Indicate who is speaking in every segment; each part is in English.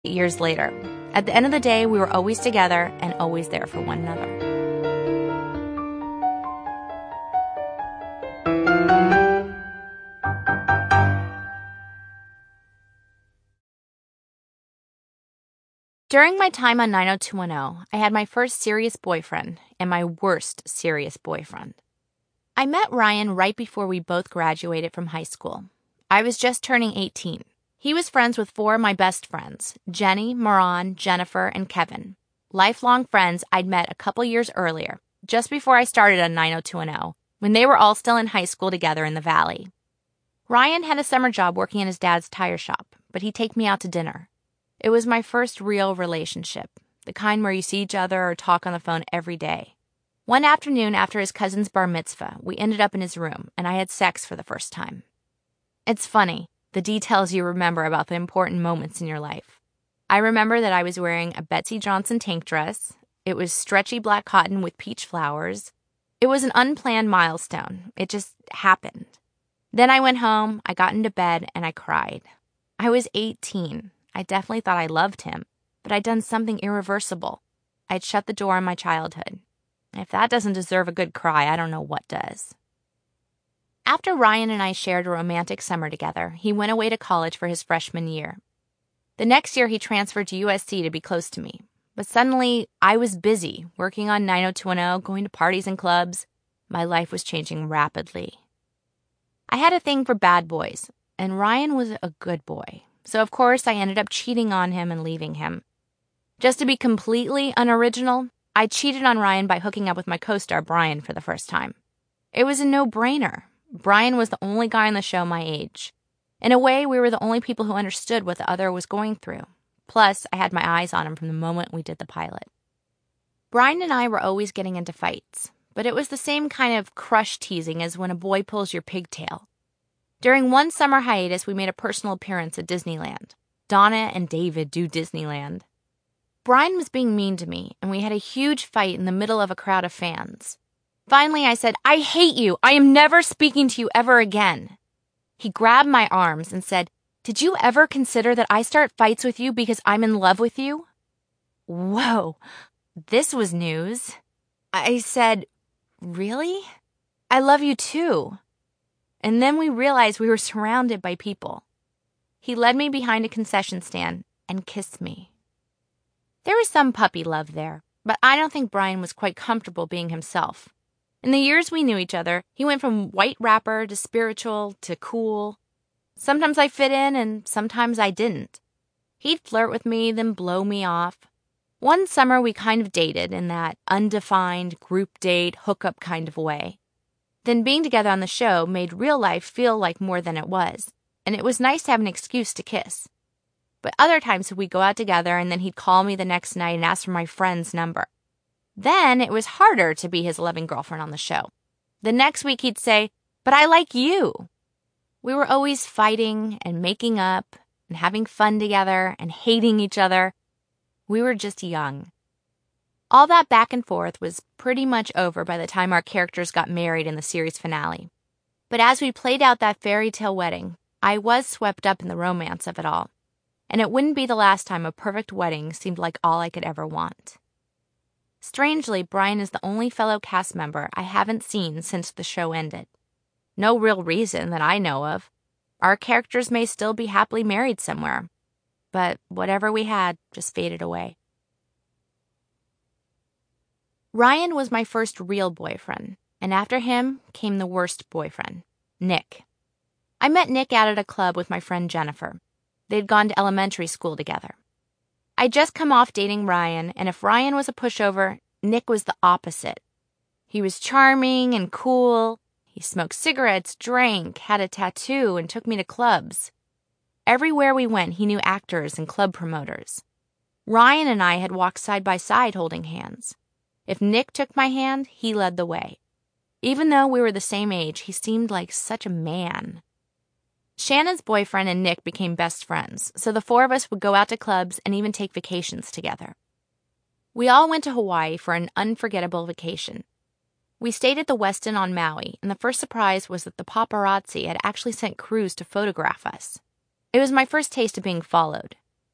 Speaker 1: Years later. At the end of the day, we were always together and always there for one another. During my time on 90210, I had my first serious boyfriend and my worst serious boyfriend. I met Ryan right before we both graduated from high school. I was just turning 18. He was friends with 4 of my best friends, Jenny, Moran, Jennifer, and Kevin. Lifelong friends I'd met a couple years earlier, just before I started on 90210, when they were all still in high school together in the Valley. Ryan had a summer job working in his dad's tire shop, but he'd take me out to dinner. It was my first real relationship, the kind where you see each other or talk on the phone every day. One afternoon after his cousin's bar mitzvah, we ended up in his room, and I had sex for the first time. It's funny, the details you remember about the important moments in your life. I remember that I was wearing a Betsy Johnson tank dress. It was stretchy black cotton with peach flowers. It was an unplanned milestone. It just happened. Then I went home, I got into bed, and I cried. I was 18. I definitely thought I loved him, but I'd done something irreversible. I'd shut the door on my childhood. If that doesn't deserve a good cry, I don't know what does. After Ryan and I shared a romantic summer together, he went away to college for his freshman year. The next year, he transferred to USC to be close to me. But suddenly, I was busy, working on 90210, going to parties and clubs. My life was changing rapidly. I had a thing for bad boys, and Ryan was a good boy. So, of course, I ended up cheating on him and leaving him. Just to be completely unoriginal, I cheated on Ryan by hooking up with my co-star, Brian, for the first time. It was a no-brainer. Brian was the only guy on the show my age. In a way, we were the only people who understood what the other was going through. Plus, I had my eyes on him from the moment we did the pilot. Brian and I were always getting into fights, but it was the same kind of crush teasing as when a boy pulls your pigtail. During one summer hiatus, we made a personal appearance at Disneyland. Donna and David do Disneyland. Brian was being mean to me, and we had a huge fight in the middle of a crowd of fans. Finally, I said, "I hate you. I am never speaking to you ever again." He grabbed my arms and said, "Did you ever consider that I start fights with you because I'm in love with you?" Whoa, this was news. I said, "Really? I love you too." And then we realized we were surrounded by people. He led me behind a concession stand and kissed me. There was some puppy love there, but I don't think Brian was quite comfortable being himself. In the years we knew each other, he went from white rapper to spiritual to cool. Sometimes I fit in and sometimes I didn't. He'd flirt with me, then blow me off. One summer we kind of dated in that undefined group date, hookup kind of way. Then being together on the show made real life feel like more than it was, and it was nice to have an excuse to kiss. But other times we'd go out together and then he'd call me the next night and ask for my friend's number. Then it was harder to be his loving girlfriend on the show. The next week he'd say, "But I like you." We were always fighting and making up and having fun together and hating each other. We were just young. All that back and forth was pretty much over by the time our characters got married in the series finale. But as we played out that fairy tale wedding, I was swept up in the romance of it all. And it wouldn't be the last time a perfect wedding seemed like all I could ever want. Strangely, Brian is the only fellow cast member I haven't seen since the show ended. No real reason that I know of. Our characters may still be happily married somewhere. But whatever we had just faded away. Ryan was my first real boyfriend, and after him came the worst boyfriend, Nick. I met Nick out at a club with my friend Jennifer. They'd gone to elementary school together. I'd just come off dating Ryan, and if Ryan was a pushover, Nick was the opposite. He was charming and cool. He smoked cigarettes, drank, had a tattoo, and took me to clubs. Everywhere we went, he knew actors and club promoters. Ryan and I had walked side by side holding hands. If Nick took my hand, he led the way. Even though we were the same age, he seemed like such a man. Shannon's boyfriend and Nick became best friends, so the 4 of us would go out to clubs and even take vacations together. We all went to Hawaii for an unforgettable vacation. We stayed at the Westin on Maui, and the first surprise was that the paparazzi had actually sent crews to photograph us. It was my first taste of being followed.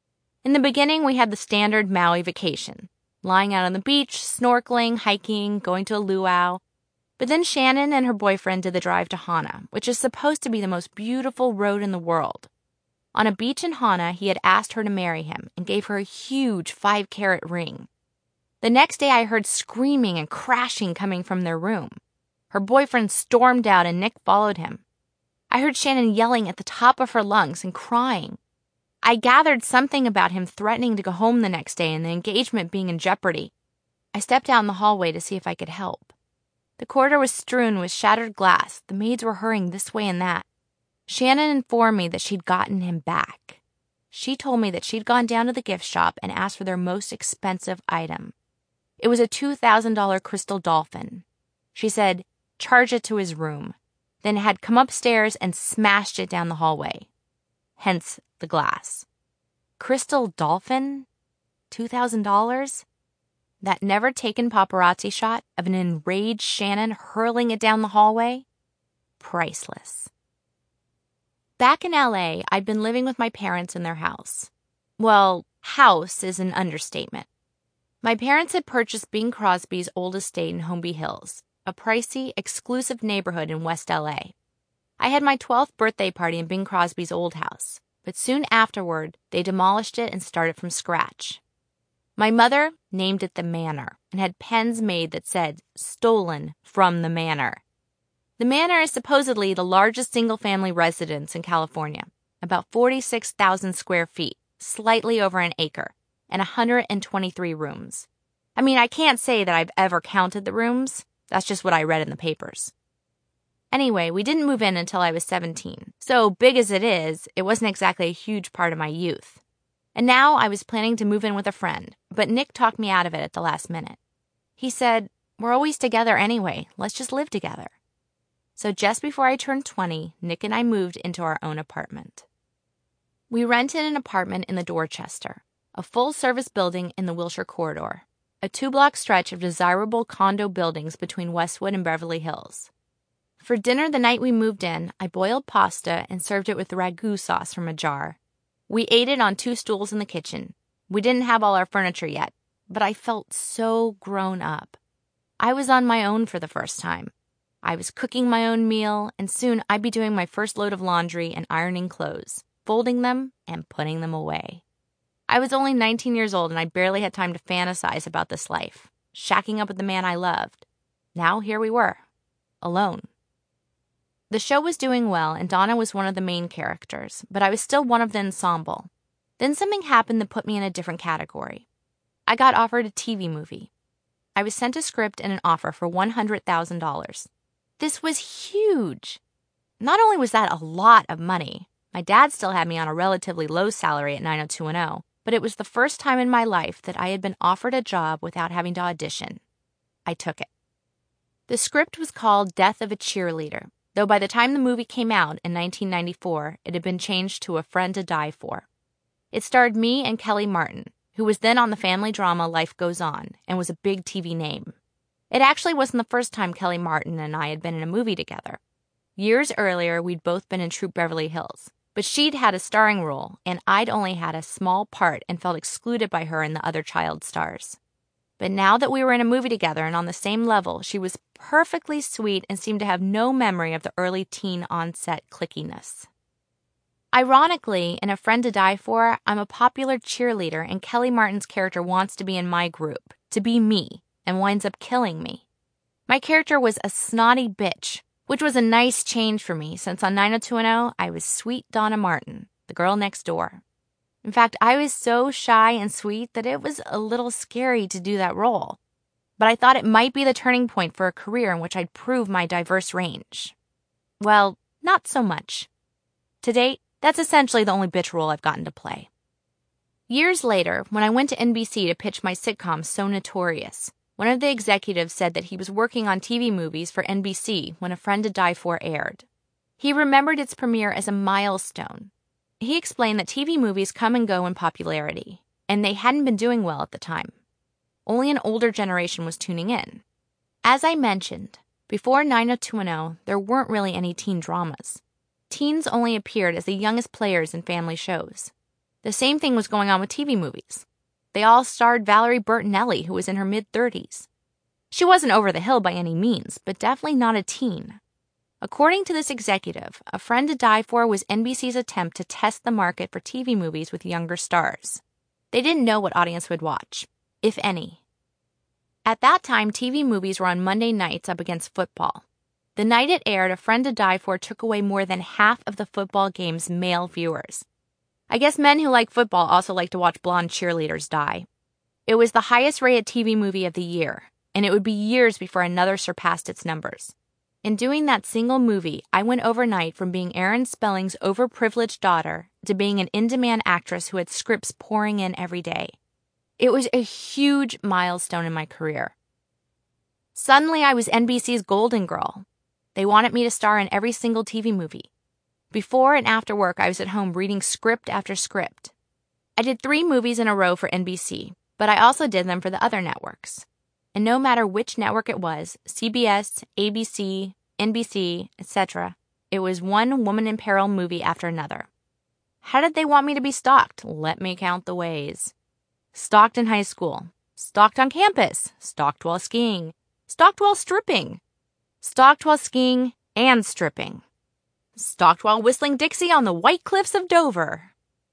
Speaker 1: In the beginning, we had the standard Maui vacation, lying out on the beach, snorkeling, hiking, going to a luau. But then Shannon and her boyfriend did the drive to Hana, which is supposed to be the most beautiful road in the world. On a beach in Hana, he had asked her to marry him and gave her a huge 5-carat ring. The next day, I heard screaming and crashing coming from their room. Her boyfriend stormed out and Nick followed him. I heard Shannon yelling at the top of her lungs and crying. I gathered something about him threatening to go home the next day and the engagement being in jeopardy. I stepped out in the hallway to see if I could help. The corridor was strewn with shattered glass. The maids were hurrying this way and that. Shannon informed me that she'd gotten him back. She told me that she'd gone down to the gift shop and asked for their most expensive item. It was a $2,000 crystal dolphin. She said, charge it to his room, then had come upstairs and smashed it down the hallway. Hence the glass. Crystal dolphin? $2,000? That never-taken paparazzi shot of an enraged Shannon hurling it down the hallway? Priceless. Back in LA, I'd been living with my parents in their house. Well, house is an understatement. My parents had purchased Bing Crosby's old estate in Holmby Hills, a pricey, exclusive neighborhood in West LA. I had my 12th birthday party in Bing Crosby's old house, but soon afterward, they demolished it and started from scratch. My mother named it the Manor and had pens made that said, stolen from the Manor. The Manor is supposedly the largest single-family residence in California, about 46,000 square feet, slightly over an acre, and 123 rooms. I mean, I can't say that I've ever counted the rooms. That's just what I read in the papers. Anyway, we didn't move in until I was 17, so big as it wasn't exactly a huge part of my youth. And now I was planning to move in with a friend, but Nick talked me out of it at the last minute. He said, we're always together anyway, let's just live together. So just before I turned 20, Nick and I moved into our own apartment. We rented an apartment in the Dorchester, a full-service building in the Wilshire Corridor, a 2-block stretch of desirable condo buildings between Westwood and Beverly Hills. For dinner the night we moved in, I boiled pasta and served it with ragu sauce from a jar. We ate it on 2 stools in the kitchen. We didn't have all our furniture yet, but I felt so grown up. I was on my own for the first time. I was cooking my own meal, and soon I'd be doing my first load of laundry and ironing clothes, folding them and putting them away. I was only 19 years old and I barely had time to fantasize about this life, shacking up with the man I loved. Now here we were, alone. The show was doing well and Donna was one of the main characters, but I was still one of the ensemble. Then something happened that put me in a different category. I got offered a TV movie. I was sent a script and an offer for $100,000. This was huge. Not only was that a lot of money, my dad still had me on a relatively low salary at 90210, but it was the first time in my life that I had been offered a job without having to audition. I took it. The script was called Death of a Cheerleader, though by the time the movie came out in 1994, it had been changed to A Friend to Die For. It starred me and Kelly Martin, who was then on the family drama Life Goes On and was a big TV name. It actually wasn't the first time Kelly Martin and I had been in a movie together. Years earlier, we'd both been in Troop Beverly Hills, but she'd had a starring role, and I'd only had a small part and felt excluded by her and the other child stars. But now that we were in a movie together and on the same level, she was perfectly sweet and seemed to have no memory of the early teen onset clickiness. Ironically, in A Friend to Die For, I'm a popular cheerleader and Kelly Martin's character wants to be in my group, to be me, and winds up killing me. My character was a snotty bitch, which was a nice change for me since on 90210 I was sweet Donna Martin, the girl next door. In fact, I was so shy and sweet that it was a little scary to do that role. But I thought it might be the turning point for a career in which I'd prove my diverse range. Well, not so much. To date, that's essentially the only bitch role I've gotten to play. Years later, when I went to NBC to pitch my sitcom So Notorious, one of the executives said that he was working on TV movies for NBC when A Friend to Die For aired. He remembered its premiere as a milestone. He explained that TV movies come and go in popularity, and they hadn't been doing well at the time. Only an older generation was tuning in. As I mentioned, before 90210, there weren't really any teen dramas. Teens only appeared as the youngest players in family shows. The same thing was going on with TV movies. They all starred Valerie Bertinelli, who was in her mid-30s. She wasn't over the hill by any means, but definitely not a teen. According to this executive, A Friend to Die For was NBC's attempt to test the market for TV movies with younger stars. They didn't know what audience would watch, if any. At that time, TV movies were on Monday nights up against football. The night it aired, A Friend to Die For took away more than half of the football game's male viewers. I guess men who like football also like to watch blonde cheerleaders die. It was the highest-rated TV movie of the year, and it would be years before another surpassed its numbers. In doing that single movie, I went overnight from being Aaron Spelling's overprivileged daughter to being an in-demand actress who had scripts pouring in every day. It was a huge milestone in my career. Suddenly, I was NBC's Golden Girl. They wanted me to star in every single TV movie. Before and after work, I was at home reading script after script. I did 3 movies in a row for NBC, but I also did them for the other networks. And no matter which network it was, CBS, ABC, NBC, etc., it was one woman in peril movie after another. How did they want me to be stalked? Let me count the ways. Stalked in high school. Stalked on campus. Stalked while skiing. Stalked while stripping. Stalked while skiing and stripping. Stalked while whistling Dixie on the White Cliffs of Dover.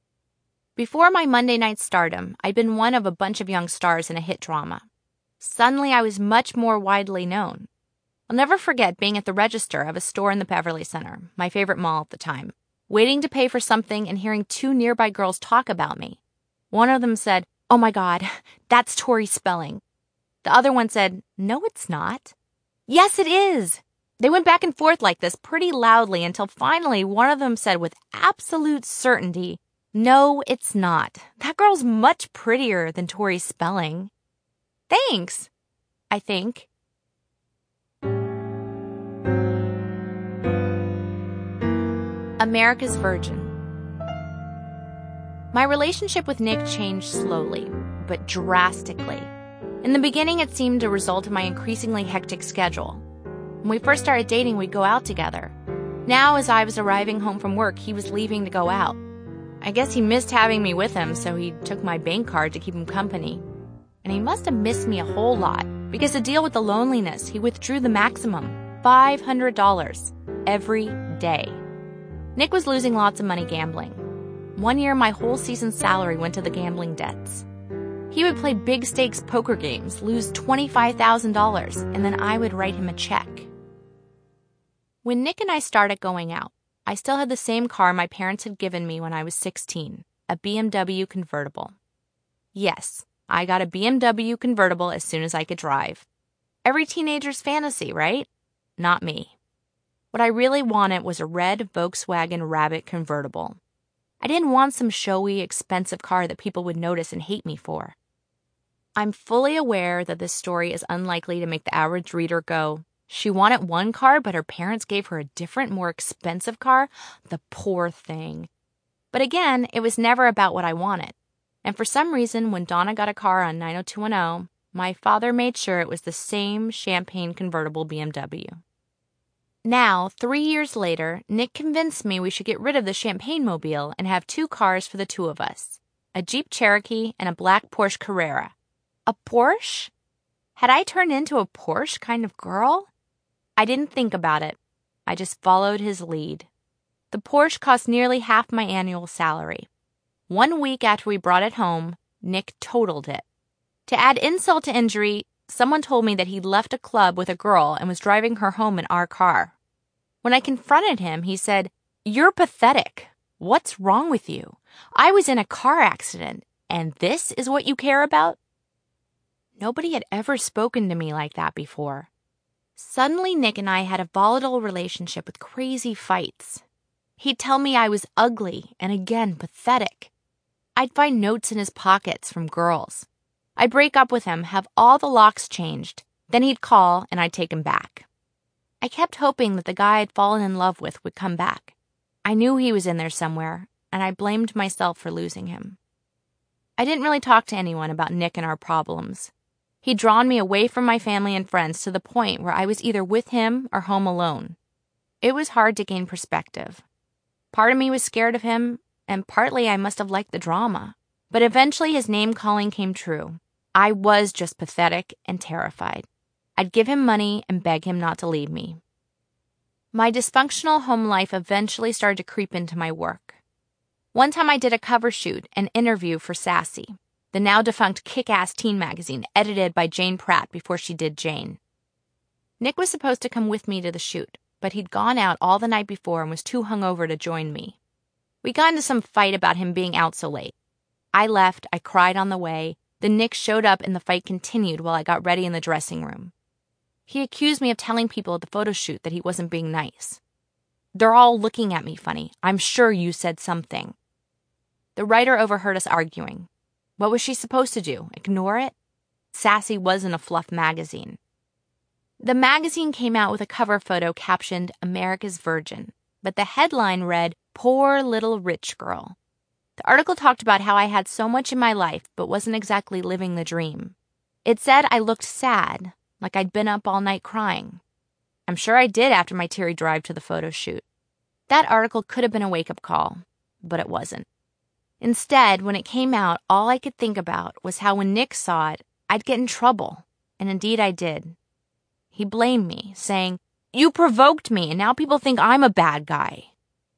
Speaker 1: Before my Monday night stardom, I'd been one of a bunch of young stars in a hit drama. Suddenly, I was much more widely known. I'll never forget being at the register of a store in the Beverly Center, my favorite mall at the time, waiting to pay for something and hearing 2 nearby girls talk about me. One of them said, "Oh my God, that's Tori Spelling." The other one said, "No, it's not." "Yes, it is." They went back and forth like this pretty loudly until finally one of them said with absolute certainty, "No, it's not. That girl's much prettier than Tori Spelling." Thanks, I think. America's Virgin. My relationship with Nick changed slowly, but drastically. In the beginning, it seemed a result of my increasingly hectic schedule. When we first started dating, we'd go out together. Now, as I was arriving home from work, he was leaving to go out. I guess he missed having me with him, so he took my bank card to keep him company. And he must have missed me a whole lot, because to deal with the loneliness, he withdrew the maximum, $500, every day. Nick was losing lots of money gambling. One year, my whole season's salary went to the gambling debts. He would play big stakes poker games, lose $25,000, and then I would write him a check. When Nick and I started going out, I still had the same car my parents had given me when I was 16, a BMW convertible. Yes, I got a BMW convertible as soon as I could drive. Every teenager's fantasy, right? Not me. What I really wanted was a red Volkswagen Rabbit convertible. I didn't want some showy, expensive car that people would notice and hate me for. I'm fully aware that this story is unlikely to make the average reader go, "She wanted one car, but her parents gave her a different, more expensive car? The poor thing." But again, it was never about what I wanted. And for some reason, when Donna got a car on 90210, my father made sure it was the same champagne convertible BMW. Now, 3 years later, Nick convinced me we should get rid of the Champagne Mobile and have 2 cars for the 2 of us, a Jeep Cherokee and a black Porsche Carrera. A Porsche? Had I turned into a Porsche kind of girl? I didn't think about it. I just followed his lead. The Porsche cost nearly half my annual salary. 1 week after we brought it home, Nick totaled it. To add insult to injury, someone told me that he'd left a club with a girl and was driving her home in our car. When I confronted him, he said, "You're pathetic. What's wrong with you? I was in a car accident, and this is what you care about?" Nobody had ever spoken to me like that before. Suddenly, Nick and I had a volatile relationship with crazy fights. He'd tell me I was ugly and again pathetic. I'd find notes in his pockets from girls. I'd break up with him, have all the locks changed. Then he'd call and I'd take him back. I kept hoping that the guy I'd fallen in love with would come back. I knew he was in there somewhere, and I blamed myself for losing him. I didn't really talk to anyone about Nick and our problems. He'd drawn me away from my family and friends to the point where I was either with him or home alone. It was hard to gain perspective. Part of me was scared of him, and partly I must have liked the drama. But eventually his name-calling came true. I was just pathetic and terrified. I'd give him money and beg him not to leave me. My dysfunctional home life eventually started to creep into my work. One time I did a cover shoot, an interview for Sassy, the now-defunct kick-ass teen magazine edited by Jane Pratt before she did Jane. Nick was supposed to come with me to the shoot, but he'd gone out all the night before and was too hungover to join me. We got into some fight about him being out so late. I left, I cried on the way, then Nick showed up and the fight continued while I got ready in the dressing room. He accused me of telling people at the photo shoot that he wasn't being nice. They're all looking at me funny. I'm sure you said something. The writer overheard us arguing. What was she supposed to do? Ignore it? Sassy wasn't a fluff magazine. The magazine came out with a cover photo captioned America's Virgin, but the headline read, Poor Little Rich Girl. The article talked about how I had so much in my life but wasn't exactly living the dream. It said I looked sad, like I'd been up all night crying. I'm sure I did after my teary drive to the photo shoot. That article could have been a wake-up call, but it wasn't. Instead, when it came out, all I could think about was how when Nick saw it, I'd get in trouble, and indeed I did. He blamed me, saying, You provoked me, and now people think I'm a bad guy.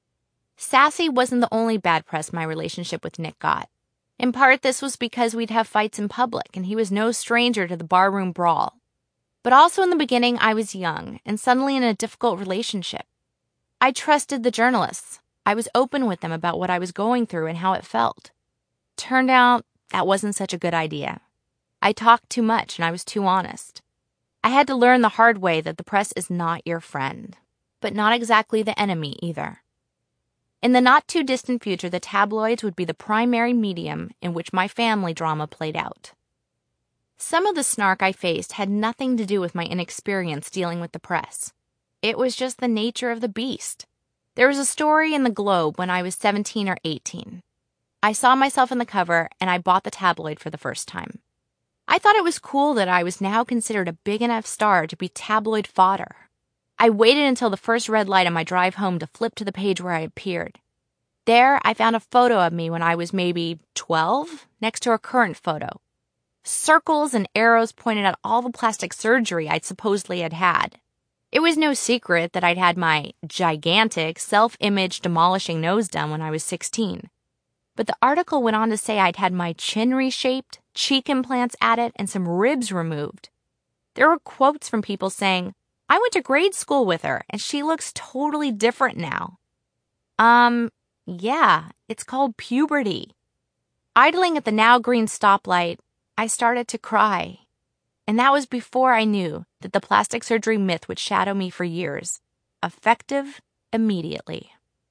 Speaker 1: Sassy wasn't the only bad press my relationship with Nick got. In part, this was because we'd have fights in public, and he was no stranger to the barroom brawl. But also in the beginning, I was young, and suddenly in a difficult relationship. I trusted the journalists. I was open with them about what I was going through and how it felt. Turned out, that wasn't such a good idea. I talked too much, and I was too honest. I had to learn the hard way that the press is not your friend, but not exactly the enemy either. In the not-too-distant future, the tabloids would be the primary medium in which my family drama played out. Some of the snark I faced had nothing to do with my inexperience dealing with the press. It was just the nature of the beast. There was a story in the Globe when I was 17 or 18. I saw myself in the cover, and I bought the tabloid for the first time. I thought it was cool that I was now considered a big enough star to be tabloid fodder. I waited until the first red light on my drive home to flip to the page where I appeared. There, I found a photo of me when I was maybe 12, next to a current photo. Circles and arrows pointed at all the plastic surgery I'd supposedly had. It was no secret that I'd had my gigantic, self-image demolishing nose done when I was 16. But the article went on to say I'd had my chin reshaped, cheek implants added, and some ribs removed. There were quotes from people saying, I went to grade school with her, and she looks totally different now. Yeah, it's called puberty. Idling at the now green stoplight, I started to cry. And that was before I knew that the plastic surgery myth would shadow me for years. Effective immediately.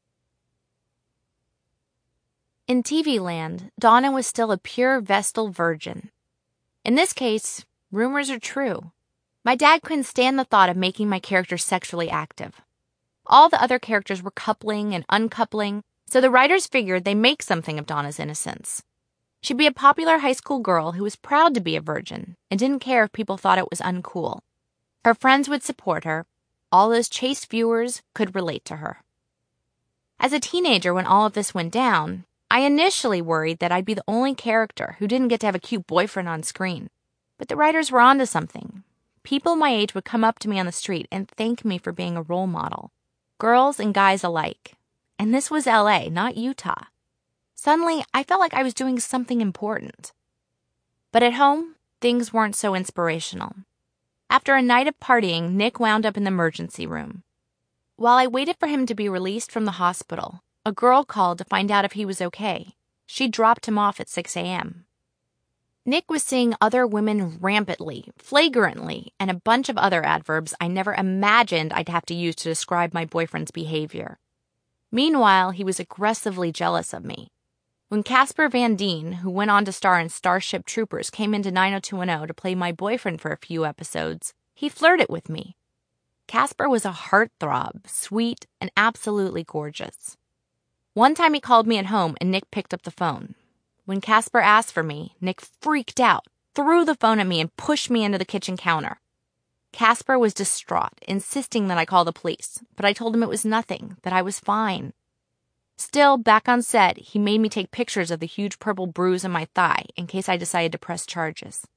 Speaker 1: In TV land, Donna was still a pure Vestal virgin. In this case, rumors are true. My dad couldn't stand the thought of making my character sexually active. All the other characters were coupling and uncoupling, so the writers figured they'd make something of Donna's innocence. She'd be a popular high school girl who was proud to be a virgin and didn't care if people thought it was uncool. Her friends would support her. All those chaste viewers could relate to her. As a teenager, when all of this went down, I initially worried that I'd be the only character who didn't get to have a cute boyfriend on screen. But the writers were onto something. People my age would come up to me on the street and thank me for being a role model. Girls and guys alike. And this was LA, not Utah. Suddenly, I felt like I was doing something important. But at home, things weren't so inspirational. After a night of partying, Nick wound up in the emergency room. While I waited for him to be released from the hospital, a girl called to find out if he was okay. She dropped him off at 6 a.m. Nick was seeing other women rampantly, flagrantly, and a bunch of other adverbs I never imagined I'd have to use to describe my boyfriend's behavior. Meanwhile, he was aggressively jealous of me. When Casper Van Dien, who went on to star in Starship Troopers, came into 90210 to play my boyfriend for a few episodes, he flirted with me. Casper was a heartthrob, sweet, and absolutely gorgeous. One time he called me at home and Nick picked up the phone. When Casper asked for me, Nick freaked out, threw the phone at me, and pushed me into the kitchen counter. Casper was distraught, insisting that I call the police, but I told him it was nothing, that I was fine. Still, back on set, he made me take pictures of the huge purple bruise on my thigh in case I decided to press charges.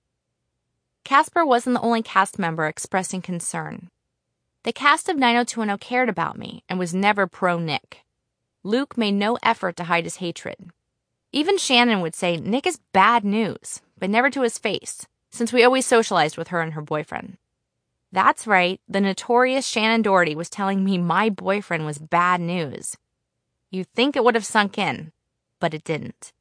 Speaker 1: Casper wasn't the only cast member expressing concern. The cast of 90210 cared about me and was never pro-Nick. Luke made no effort to hide his hatred. Even Shannon would say Nick is bad news, but never to his face, since we always socialized with her and her boyfriend. That's right, the notorious Shannon Doherty was telling me my boyfriend was bad news. You'd think it would have sunk in, but it didn't.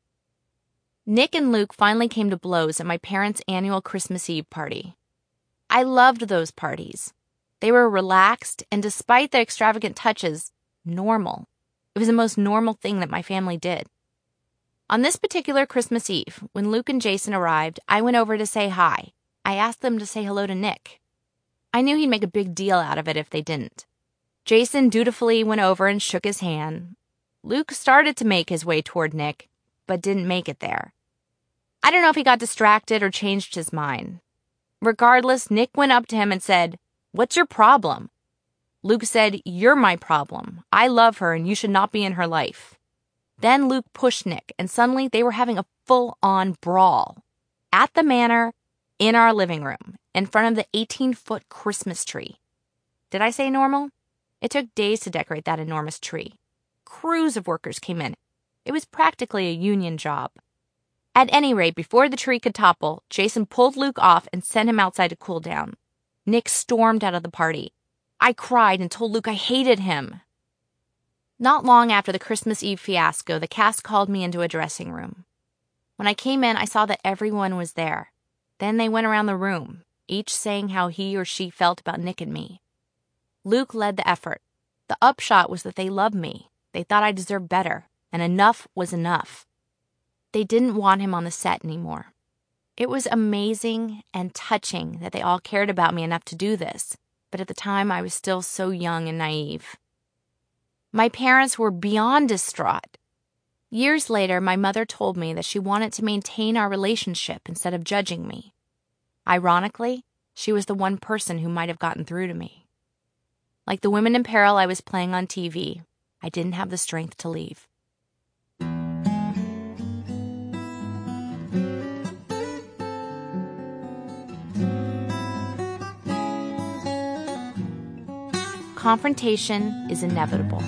Speaker 1: Nick and Luke finally came to blows at my parents' annual Christmas Eve party. I loved those parties. They were relaxed and, despite the extravagant touches, normal. It was the most normal thing that my family did. On this particular Christmas Eve, when Luke and Jason arrived, I went over to say hi. I asked them to say hello to Nick. I knew he'd make a big deal out of it if they didn't. Jason dutifully went over and shook his hand. Luke started to make his way toward Nick, but didn't make it there. I don't know if he got distracted or changed his mind. Regardless, Nick went up to him and said, "What's your problem?" Luke said, "You're my problem. I love her and you should not be in her life." Then Luke pushed Nick, and suddenly they were having a full-on brawl. At the manor, in our living room, in front of the 18-foot Christmas tree. Did I say normal? It took days to decorate that enormous tree. Crews of workers came in. It was practically a union job. At any rate, before the tree could topple, Jason pulled Luke off and sent him outside to cool down. Nick stormed out of the party. I cried and told Luke I hated him. Not long after the Christmas Eve fiasco, the cast called me into a dressing room. When I came in, I saw that everyone was there. Then they went around the room, each saying how he or she felt about Nick and me. Luke led the effort. The upshot was that they loved me. They thought I deserved better, and enough was enough. They didn't want him on the set anymore. It was amazing and touching that they all cared about me enough to do this, but at the time I was still so young and naive. My parents were beyond distraught. Years later, my mother told me that she wanted to maintain our relationship instead of judging me. Ironically, she was the one person who might have gotten through to me. Like the women in peril I was playing on TV, I didn't have the strength to leave. Confrontation is inevitable.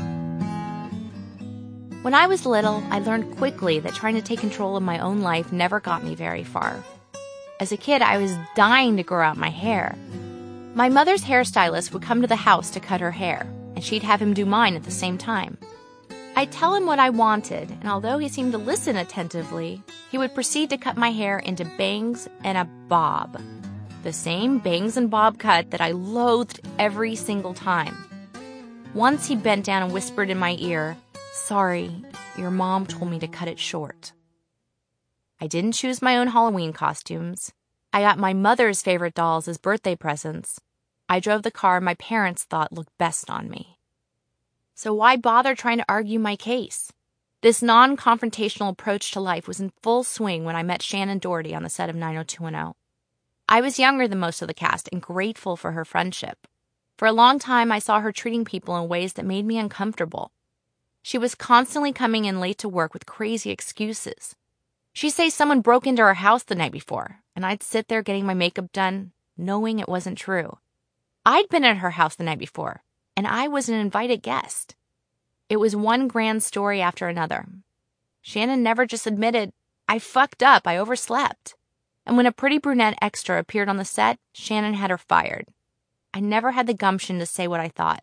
Speaker 1: When I was little, I learned quickly that trying to take control of my own life never got me very far. As a kid, I was dying to grow out my hair. My mother's hairstylist would come to the house to cut her hair, and she'd have him do mine at the same time. I'd tell him what I wanted, and although he seemed to listen attentively, he would proceed to cut my hair into bangs and a bob. The same bangs and bob cut that I loathed every single time. Once he bent down and whispered in my ear, "Sorry, your mom told me to cut it short." I didn't choose my own Halloween costumes. I got my mother's favorite dolls as birthday presents. I drove the car my parents thought looked best on me. So why bother trying to argue my case? This non-confrontational approach to life was in full swing when I met Shannon Doherty on the set of 90210. I was younger than most of the cast and grateful for her friendship. For a long time, I saw her treating people in ways that made me uncomfortable. She was constantly coming in late to work with crazy excuses. She'd say someone broke into her house the night before, and I'd sit there getting my makeup done, knowing it wasn't true. I'd been at her house the night before, and I was an invited guest. It was one grand story after another. Shannon never just admitted, "I fucked up, I overslept." And when a pretty brunette extra appeared on the set, Shannon had her fired. I never had the gumption to say what I thought.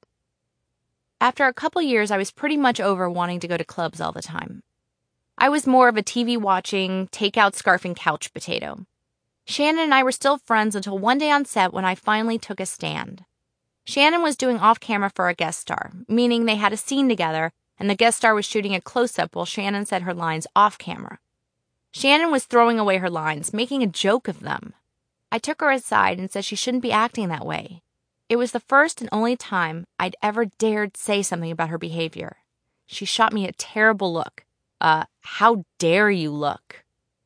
Speaker 1: After a couple years, I was pretty much over wanting to go to clubs all the time. I was more of a TV-watching, takeout scarfing couch potato. Shannon and I were still friends until one day on set when I finally took a stand. Shannon was doing off-camera for a guest star, meaning they had a scene together, and the guest star was shooting a close-up while Shannon said her lines off-camera. Shannon was throwing away her lines, making a joke of them. I took her aside and said she shouldn't be acting that way. It was the first and only time I'd ever dared say something about her behavior. She shot me a terrible look. How dare you look?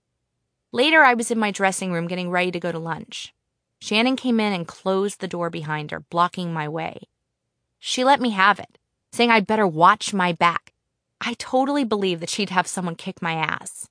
Speaker 1: Later, I was in my dressing room getting ready to go to lunch. Shannon came in and closed the door behind her, blocking my way. She let me have it, saying I'd better watch my back. I totally believed that she'd have someone kick my ass.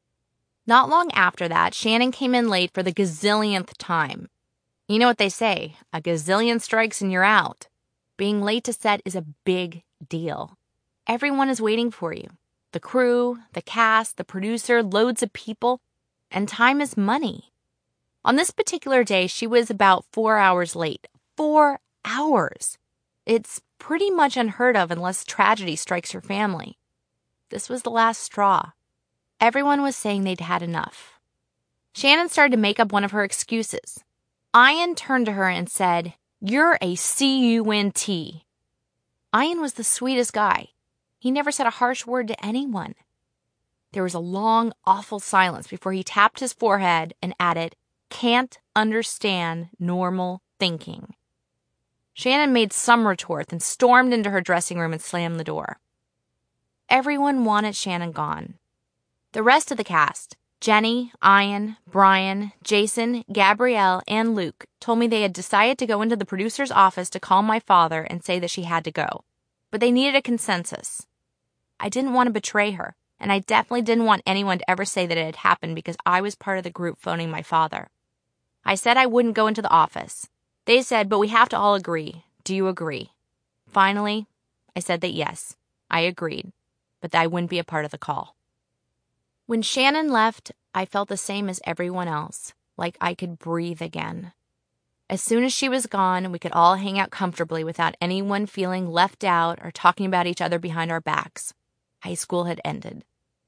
Speaker 1: Not long after that, Shannon came in late for the gazillionth time. You know what they say, a gazillion strikes and you're out. Being late to set is a big deal. Everyone is waiting for you. The crew, the cast, the producer, loads of people, and time is money. On this particular day, she was about 4 hours late. 4 hours! It's pretty much unheard of unless tragedy strikes your family. This was the last straw. Everyone was saying they'd had enough. Shannon started to make up one of her excuses. Ian turned to her and said, "You're a C-U-N-T." Ian was the sweetest guy. He never said a harsh word to anyone. There was a long, awful silence before he tapped his forehead and added, "Can't understand normal thinking." Shannon made some retort and stormed into her dressing room and slammed the door. Everyone wanted Shannon gone. The rest of the cast, Jenny, Ian, Brian, Jason, Gabrielle, and Luke, told me they had decided to go into the producer's office to call my father and say that she had to go. But they needed a consensus. I didn't want to betray her, and I definitely didn't want anyone to ever say that it had happened because I was part of the group phoning my father. I said I wouldn't go into the office. They said, "But we have to all agree. Do you agree?" Finally, I said that yes, I agreed, but that I wouldn't be a part of the call. When Shannon left, I felt the same as everyone else, like I could breathe again. As soon as she was gone, we could all hang out comfortably without anyone feeling left out or talking about each other behind our backs. High school had ended.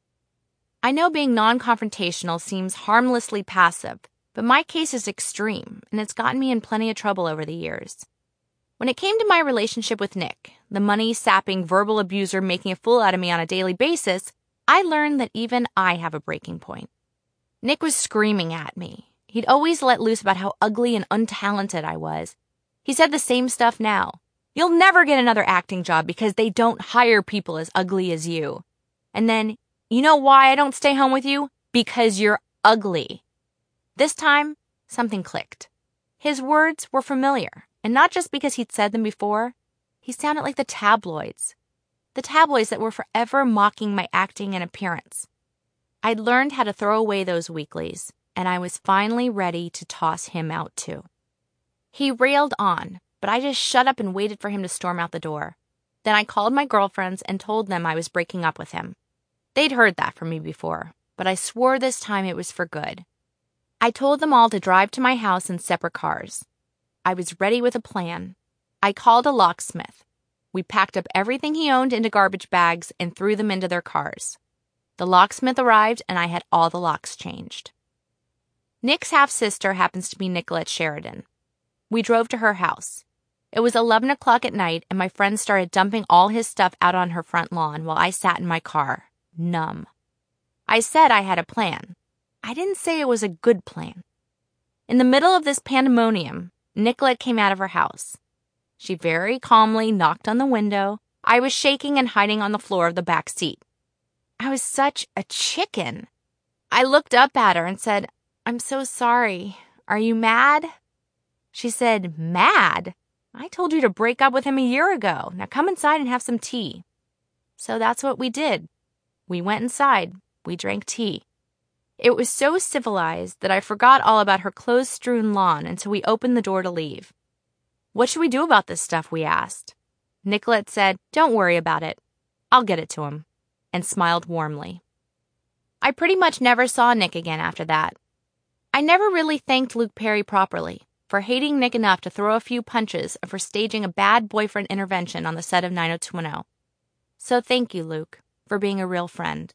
Speaker 1: I know being non-confrontational seems harmlessly passive, but my case is extreme, and it's gotten me in plenty of trouble over the years. When it came to my relationship with Nick, the money-sapping verbal abuser making a fool out of me on a daily basis, I learned that even I have a breaking point. Nick was screaming at me. He'd always let loose about how ugly and untalented I was. He said the same stuff now. "You'll never get another acting job because they don't hire people as ugly as you." And then, "You know why I don't stay home with you? Because you're ugly." This time, something clicked. His words were familiar, and not just because he'd said them before. He sounded like the tabloids that were forever mocking my acting and appearance. I'd learned how to throw away those weeklies, and I was finally ready to toss him out too. He railed on, but I just shut up and waited for him to storm out the door. Then I called my girlfriends and told them I was breaking up with him. They'd heard that from me before, but I swore this time it was for good. I told them all to drive to my house in separate cars. I was ready with a plan. I called a locksmith. We packed up everything he owned into garbage bags and threw them into their cars. The locksmith arrived and I had all the locks changed. Nick's half-sister happens to be Nicolette Sheridan. We drove to her house. It was 11 o'clock at night and my friend started dumping all his stuff out on her front lawn while I sat in my car, numb. I said I had a plan. I didn't say it was a good plan. In the middle of this pandemonium, Nicolette came out of her house. She very calmly knocked on the window. I was shaking and hiding on the floor of the back seat. I was such a chicken. I looked up at her and said, "I'm so sorry. Are you mad?" She said, "Mad? I told you to break up with him a year ago. Now come inside and have some tea." So that's what we did. We went inside. We drank tea. It was so civilized that I forgot all about her clothes-strewn lawn until we opened the door to leave. "What should we do about this stuff?" we asked. Nicolette said, "Don't worry about it. I'll get it to him," and smiled warmly. I pretty much never saw Nick again after that. I never really thanked Luke Perry properly for hating Nick enough to throw a few punches and for staging a bad boyfriend intervention on the set of 90210. So thank you, Luke, for being a real friend.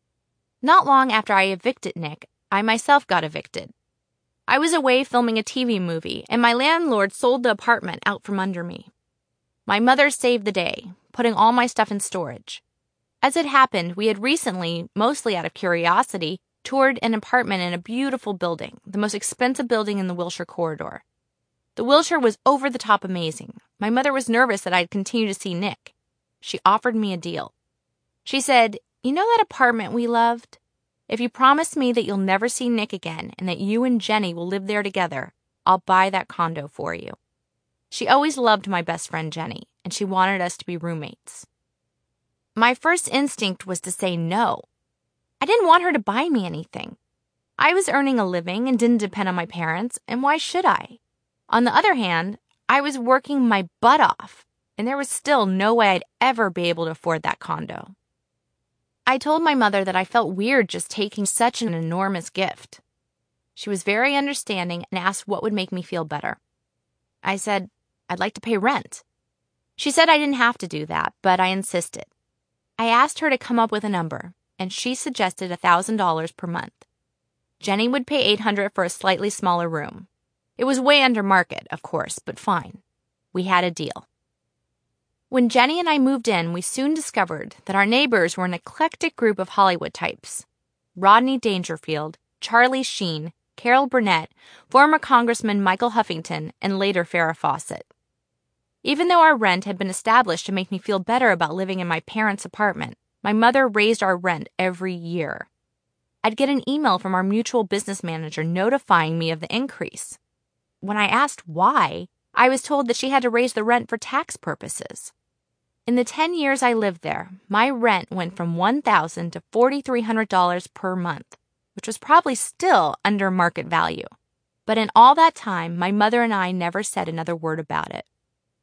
Speaker 1: Not long after I evicted Nick, I myself got evicted. I was away filming a TV movie, and my landlord sold the apartment out from under me. My mother saved the day, putting all my stuff in storage. As it happened, we had recently, mostly out of curiosity, toured an apartment in a beautiful building, the most expensive building in the Wilshire corridor. The Wilshire was over the top amazing. My mother was nervous that I'd continue to see Nick. She offered me a deal. She said, "You know that apartment we loved? If you promise me that you'll never see Nick again and that you and Jenny will live there together, I'll buy that condo for you." She always loved my best friend Jenny, and she wanted us to be roommates. My first instinct was to say no. I didn't want her to buy me anything. I was earning a living and didn't depend on my parents, and why should I? On the other hand, I was working my butt off, and there was still no way I'd ever be able to afford that condo. I told my mother that I felt weird just taking such an enormous gift. She was very understanding and asked what would make me feel better. I said, I'd like to pay rent. She said I didn't have to do that, but I insisted. I asked her to come up with a number, and she suggested $1,000 per month. Jenny would pay $800 for a slightly smaller room. It was way under market, of course, but fine. We had a deal. When Jenny and I moved in, we soon discovered that our neighbors were an eclectic group of Hollywood types. Rodney Dangerfield, Charlie Sheen, Carol Burnett, former Congressman Michael Huffington, and later Farrah Fawcett. Even though our rent had been established to make me feel better about living in my parents' apartment, my mother raised our rent every year. I'd get an email from our mutual business manager notifying me of the increase. When I asked why, I was told that she had to raise the rent for tax purposes. In the 10 years I lived there, my rent went from $1,000 to $4,300 per month, which was probably still under market value. But in all that time, my mother and I never said another word about it.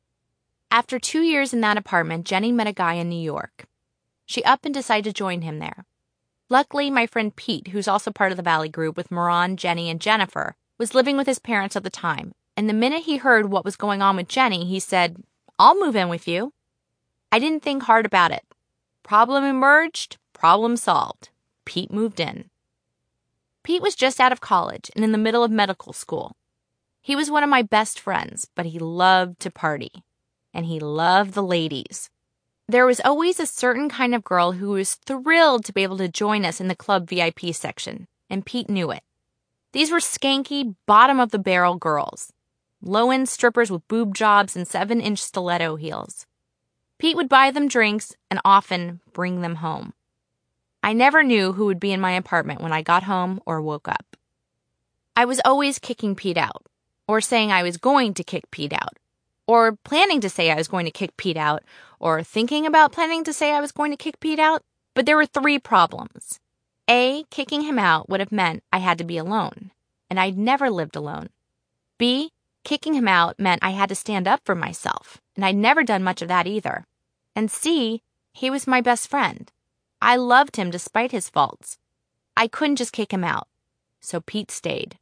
Speaker 1: After 2 years in that apartment, Jenny met a guy in New York. She up and decided to join him there. Luckily, my friend Pete, who's also part of the Valley Group with Moran, Jenny, and Jennifer, was living with his parents at the time, and the minute he heard what was going on with Jenny, he said, I'll move in with you. I didn't think hard about it. Problem emerged, problem solved. Pete moved in. Pete was just out of college and in the middle of medical school. He was one of my best friends, but he loved to party. And he loved the ladies. There was always a certain kind of girl who was thrilled to be able to join us in the club VIP section, and Pete knew it. These were skanky, bottom-of-the-barrel girls. Low-end strippers with boob jobs and 7-inch stiletto heels. Pete would buy them drinks and often bring them home. I never knew who would be in my apartment when I got home or woke up. I was always kicking Pete out, or saying I was going to kick Pete out, or planning to say I was going to kick Pete out, or thinking about planning to say I was going to kick Pete out, but there were 3 problems. A, kicking him out would have meant I had to be alone, and I'd never lived alone. B, kicking him out meant I had to stand up for myself, and I'd never done much of that either. And C, he was my best friend. I loved him despite his faults. I couldn't just kick him out, so Pete stayed.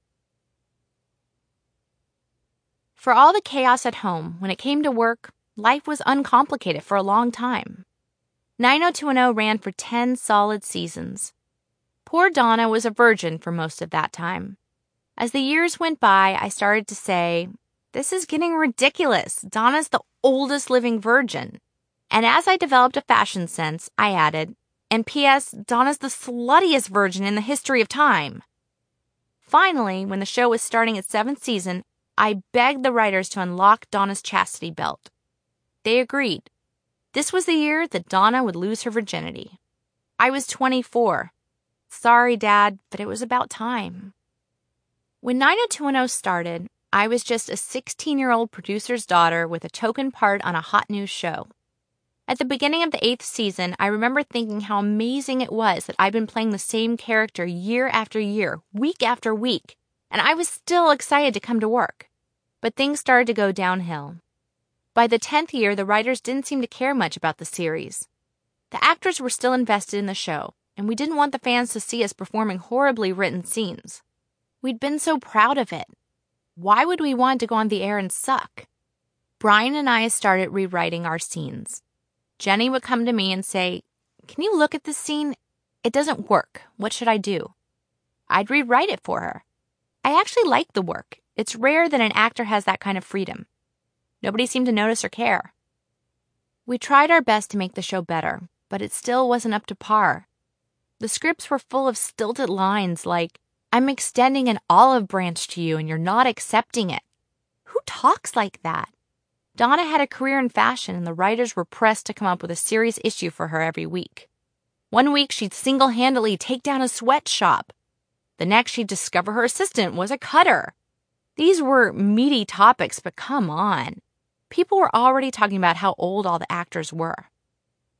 Speaker 1: For all the chaos at home, when it came to work, life was uncomplicated for a long time. 90210 ran for 10 solid seasons. Poor Donna was a virgin for most of that time. As the years went by, I started to say, this is getting ridiculous. Donna's the oldest living virgin. And as I developed a fashion sense, I added, and P.S., Donna's the sluttiest virgin in the history of time. Finally, when the show was starting its 7th season, I begged the writers to unlock Donna's chastity belt. They agreed. This was the year that Donna would lose her virginity. I was 24. Sorry, Dad, but it was about time. When 90210 started, I was just a 16-year-old producer's daughter with a token part on a hot news show. At the beginning of the 8th season, I remember thinking how amazing it was that I'd been playing the same character year after year, week after week, and I was still excited to come to work. But things started to go downhill. By the 10th year, the writers didn't seem to care much about the series. The actors were still invested in the show, and we didn't want the fans to see us performing horribly written scenes. We'd been so proud of it. Why would we want to go on the air and suck? Brian and I started rewriting our scenes. Jenny would come to me and say, "Can you look at this scene? It doesn't work. What should I do?" I'd rewrite it for her. I actually liked the work. It's rare that an actor has that kind of freedom. Nobody seemed to notice or care. We tried our best to make the show better, but it still wasn't up to par. The scripts were full of stilted lines like, "I'm extending an olive branch to you and you're not accepting it." Who talks like that? Donna had a career in fashion and the writers were pressed to come up with a serious issue for her every week. One week she'd single-handedly take down a sweatshop. The next she'd discover her assistant was a cutter. These were meaty topics, but come on. People were already talking about how old all the actors were.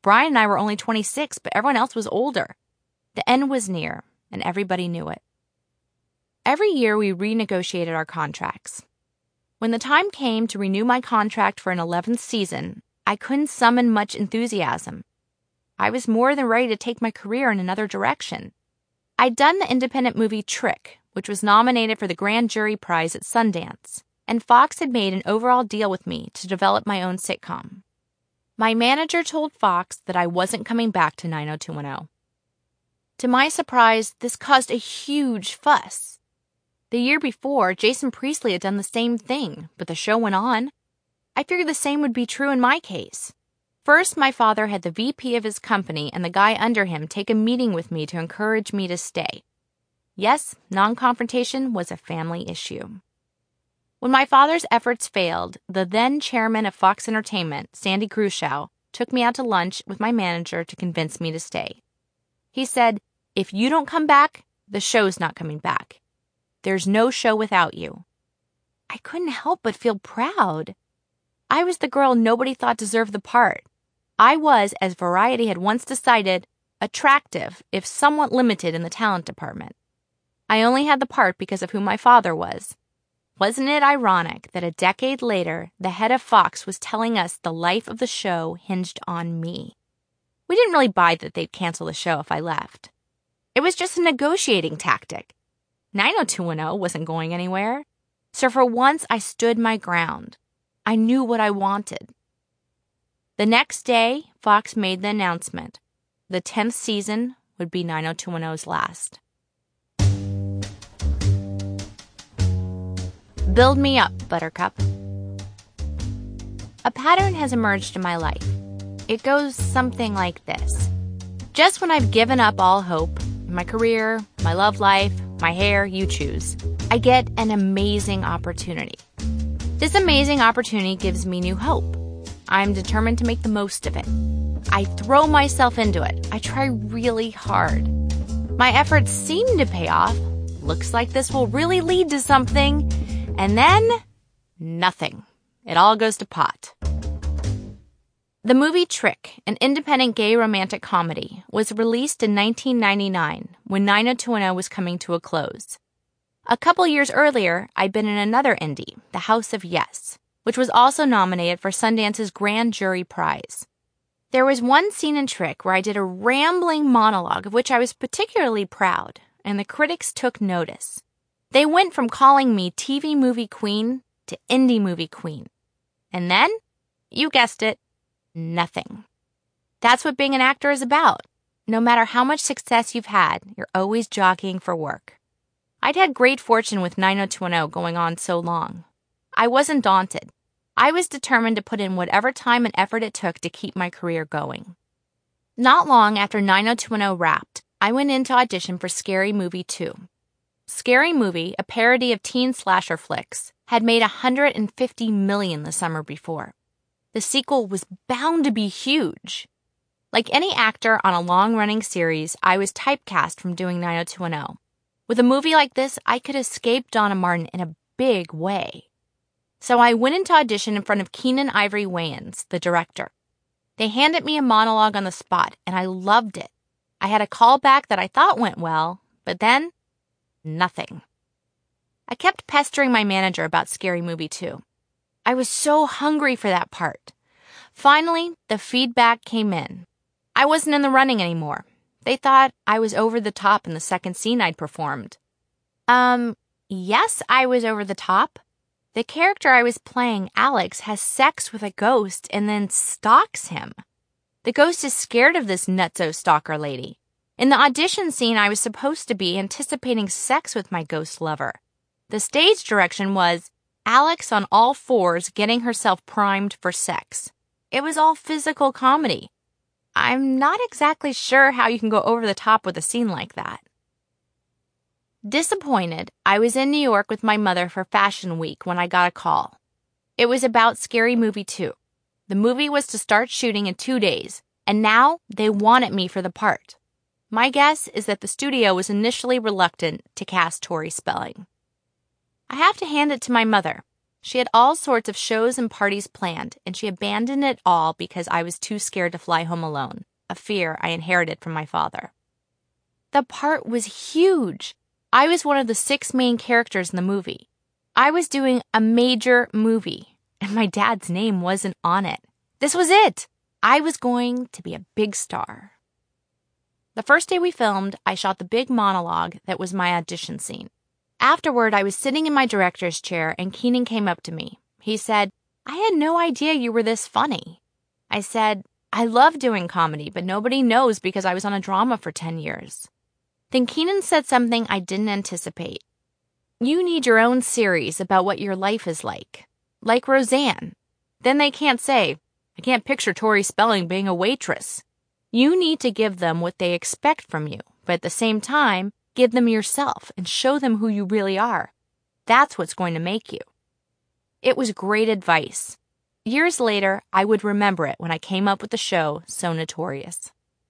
Speaker 1: Brian and I were only 26, but everyone else was older. The end was near, and everybody knew it. Every year we renegotiated our contracts. When the time came to renew my contract for an 11th season, I couldn't summon much enthusiasm. I was more than ready to take my career in another direction. I'd done the independent movie Trick, which was nominated for the Grand Jury Prize at Sundance, and Fox had made an overall deal with me to develop my own sitcom. My manager told Fox that I wasn't coming back to 90210. To my surprise, this caused a huge fuss. The year before, Jason Priestley had done the same thing, but the show went on. I figured the same would be true in my case. First, my father had the VP of his company and the guy under him take a meeting with me to encourage me to stay. Yes, non-confrontation was a family issue. When my father's efforts failed, the then chairman of Fox Entertainment, Sandy Grushow, took me out to lunch with my manager to convince me to stay. He said, "If you don't come back, the show's not coming back. There's no show without you." I couldn't help but feel proud. I was the girl nobody thought deserved the part. I was, as Variety had once decided, attractive if somewhat limited in the talent department. I only had the part because of who my father was. Wasn't it ironic that a decade later, the head of Fox was telling us the life of the show hinged on me? We didn't really buy that they'd cancel the show if I left. It was just a negotiating tactic. 90210 wasn't going anywhere. So for once, I stood my ground. I knew what I wanted. The next day, Fox made the announcement. The 10th season would be 90210's last. Build me up, Buttercup. A pattern has emerged in my life. It goes something like this. Just when I've given up all hope, in my career, my love life, my hair, you choose, I get an amazing opportunity. This amazing opportunity gives me new hope. I'm determined to make the most of it. I throw myself into it. I try really hard. My efforts seem to pay off. Looks like this will really lead to something. And then, nothing. It all goes to pot. The movie Trick, an independent gay romantic comedy, was released in 1999 when 90210 was coming to a close. A couple years earlier, I'd been in another indie, The House of Yes, which was also nominated for Sundance's Grand Jury Prize. There was one scene in Trick where I did a rambling monologue of which I was particularly proud, and the critics took notice. They went from calling me TV movie queen to indie movie queen. And then, you guessed it, nothing. That's what being an actor is about. No matter how much success you've had, you're always jockeying for work. I'd had great fortune with 90210 going on so long. I wasn't daunted. I was determined to put in whatever time and effort it took to keep my career going. Not long after 90210 wrapped, I went in to audition for Scary Movie 2. Scary Movie, a parody of teen slasher flicks, had made $150 million the summer before. The sequel was bound to be huge. Like any actor on a long-running series, I was typecast from doing 90210. With a movie like this, I could escape Donna Martin in a big way. So I went into audition in front of Keenen Ivory Wayans, the director. They handed me a monologue on the spot, and I loved it. I had a callback that I thought went well, but then, nothing. I kept pestering my manager about Scary Movie 2. I was so hungry for that part. Finally, the feedback came in. I wasn't in the running anymore. They thought I was over the top in the second scene I'd performed. Yes, I was over the top. The character I was playing, Alex, has sex with a ghost and then stalks him. The ghost is scared of this nutso stalker lady. In the audition scene, I was supposed to be anticipating sex with my ghost lover. The stage direction was Alex on all fours getting herself primed for sex. It was all physical comedy. I'm not exactly sure how you can go over the top with a scene like that. Disappointed, I was in New York with my mother for Fashion Week when I got a call. It was about Scary Movie 2. The movie was to start shooting in 2 days, and now they wanted me for the part. My guess is that the studio was initially reluctant to cast Tori Spelling. I have to hand it to my mother. She had all sorts of shows and parties planned, and she abandoned it all because I was too scared to fly home alone, a fear I inherited from my father. The part was huge. I was one of the 6 main characters in the movie. I was doing a major movie, and my dad's name wasn't on it. This was it. I was going to be a big star. The first day we filmed, I shot the big monologue that was my audition scene. Afterward, I was sitting in my director's chair, and Keenan came up to me. He said, "I had no idea you were this funny." I said, "I love doing comedy, but nobody knows because I was on a drama for 10 years. Then Keenan said something I didn't anticipate. "You need your own series about what your life is like Roseanne. Then they can't say, 'I can't picture Tori Spelling being a waitress.' You need to give them what they expect from you, but at the same time, give them yourself and show them who you really are. That's what's going to make you." It was great advice. Years later, I would remember it when I came up with the show So Notorious.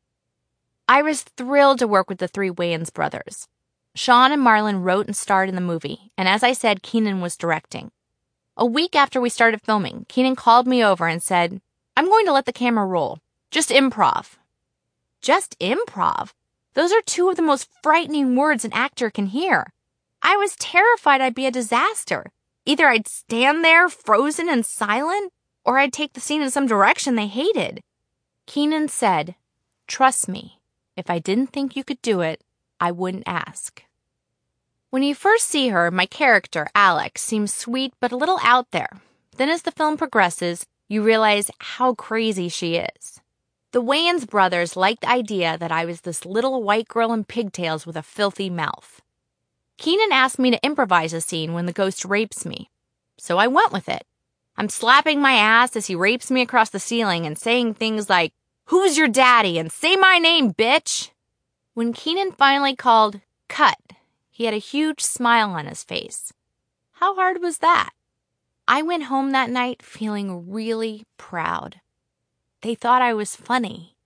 Speaker 1: I was thrilled to work with the 3 Wayans brothers. Sean and Marlon wrote and starred in the movie, and as I said, Keenan was directing. A week after we started filming, Keenan called me over and said, "I'm going to let the camera roll. Just improv." Just improv? Those are 2 of the most frightening words an actor can hear. I was terrified I'd be a disaster. Either I'd stand there frozen and silent, or I'd take the scene in some direction they hated. Keenan said, "Trust me, if I didn't think you could do it, I wouldn't ask." When you first see her, my character, Alex, seems sweet but a little out there. Then as the film progresses, you realize how crazy she is. The Wayans brothers liked the idea that I was this little white girl in pigtails with a filthy mouth. Keenan asked me to improvise a scene when the ghost rapes me, so I went with it. I'm slapping my ass as he rapes me across the ceiling and saying things like, "Who's your daddy?" and "Say my name, bitch." When Keenan finally called "cut," he had a huge smile on his face. How hard was that? I went home that night feeling really proud. They thought I was funny.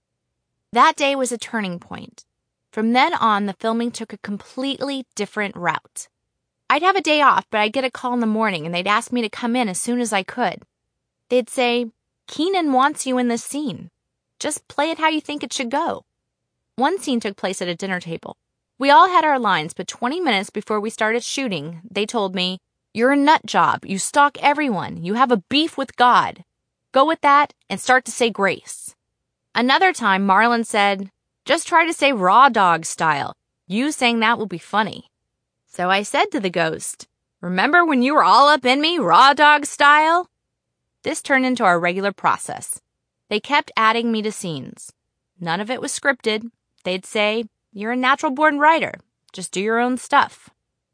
Speaker 1: That day was a turning point. From then on, the filming took a completely different route. I'd have a day off, but I'd get a call in the morning and they'd ask me to come in as soon as I could. They'd say, "Keenan wants you in this scene. Just play it how you think it should go." One scene took place at a dinner table. We all had our lines, but 20 minutes before we started shooting, they told me, "You're a nut job. You stalk everyone. You have a beef with God. Go with that and start to say grace." Another time, Marlon said, "Just try to say Raw Dog style. You saying that will be funny." So I said to the ghost, "Remember when you were all up in me, Raw Dog style?" This turned into our regular process. They kept adding me to scenes. None of it was scripted. They'd say, "You're a natural-born writer. Just do your own stuff."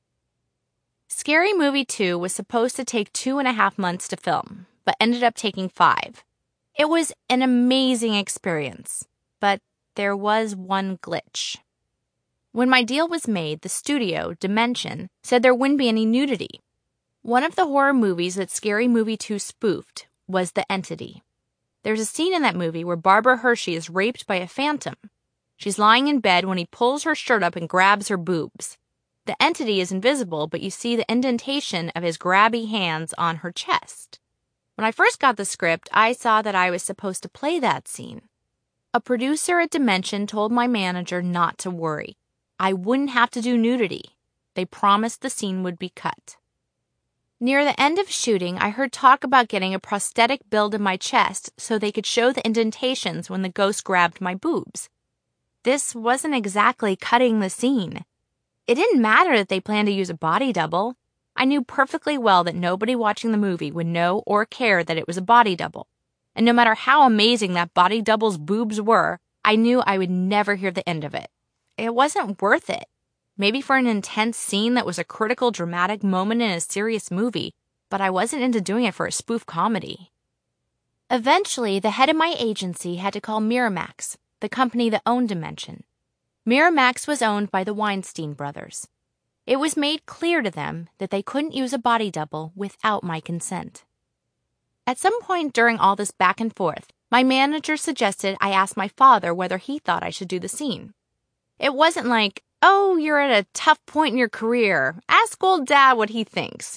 Speaker 1: Scary Movie 2 was supposed to take 2.5 months to film, but ended up taking 5. It was an amazing experience, but there was one glitch. When my deal was made, the studio, Dimension, said there wouldn't be any nudity. One of the horror movies that Scary Movie 2 spoofed was The Entity. There's a scene in that movie where Barbara Hershey is raped by a phantom. She's lying in bed when he pulls her shirt up and grabs her boobs. The entity is invisible, but you see the indentation of his grabby hands on her chest. When I first got the script, I saw that I was supposed to play that scene. A producer at Dimension told my manager not to worry. I wouldn't have to do nudity. They promised the scene would be cut. Near the end of shooting, I heard talk about getting a prosthetic built in my chest so they could show the indentations when the ghost grabbed my boobs. This wasn't exactly cutting the scene. It didn't matter that they planned to use a body double. I knew perfectly well that nobody watching the movie would know or care that it was a body double. And no matter how amazing that body double's boobs were, I knew I would never hear the end of it. It wasn't worth it. Maybe for an intense scene that was a critical, dramatic moment in a serious movie, but I wasn't into doing it for a spoof comedy. Eventually, the head of my agency had to call Miramax, the company that owned Dimension. Miramax was owned by the Weinstein brothers. It was made clear to them that they couldn't use a body double without my consent. At some point during all this back and forth, my manager suggested I ask my father whether he thought I should do the scene. It wasn't like, "Oh, you're at a tough point in your career. Ask old Dad what he thinks."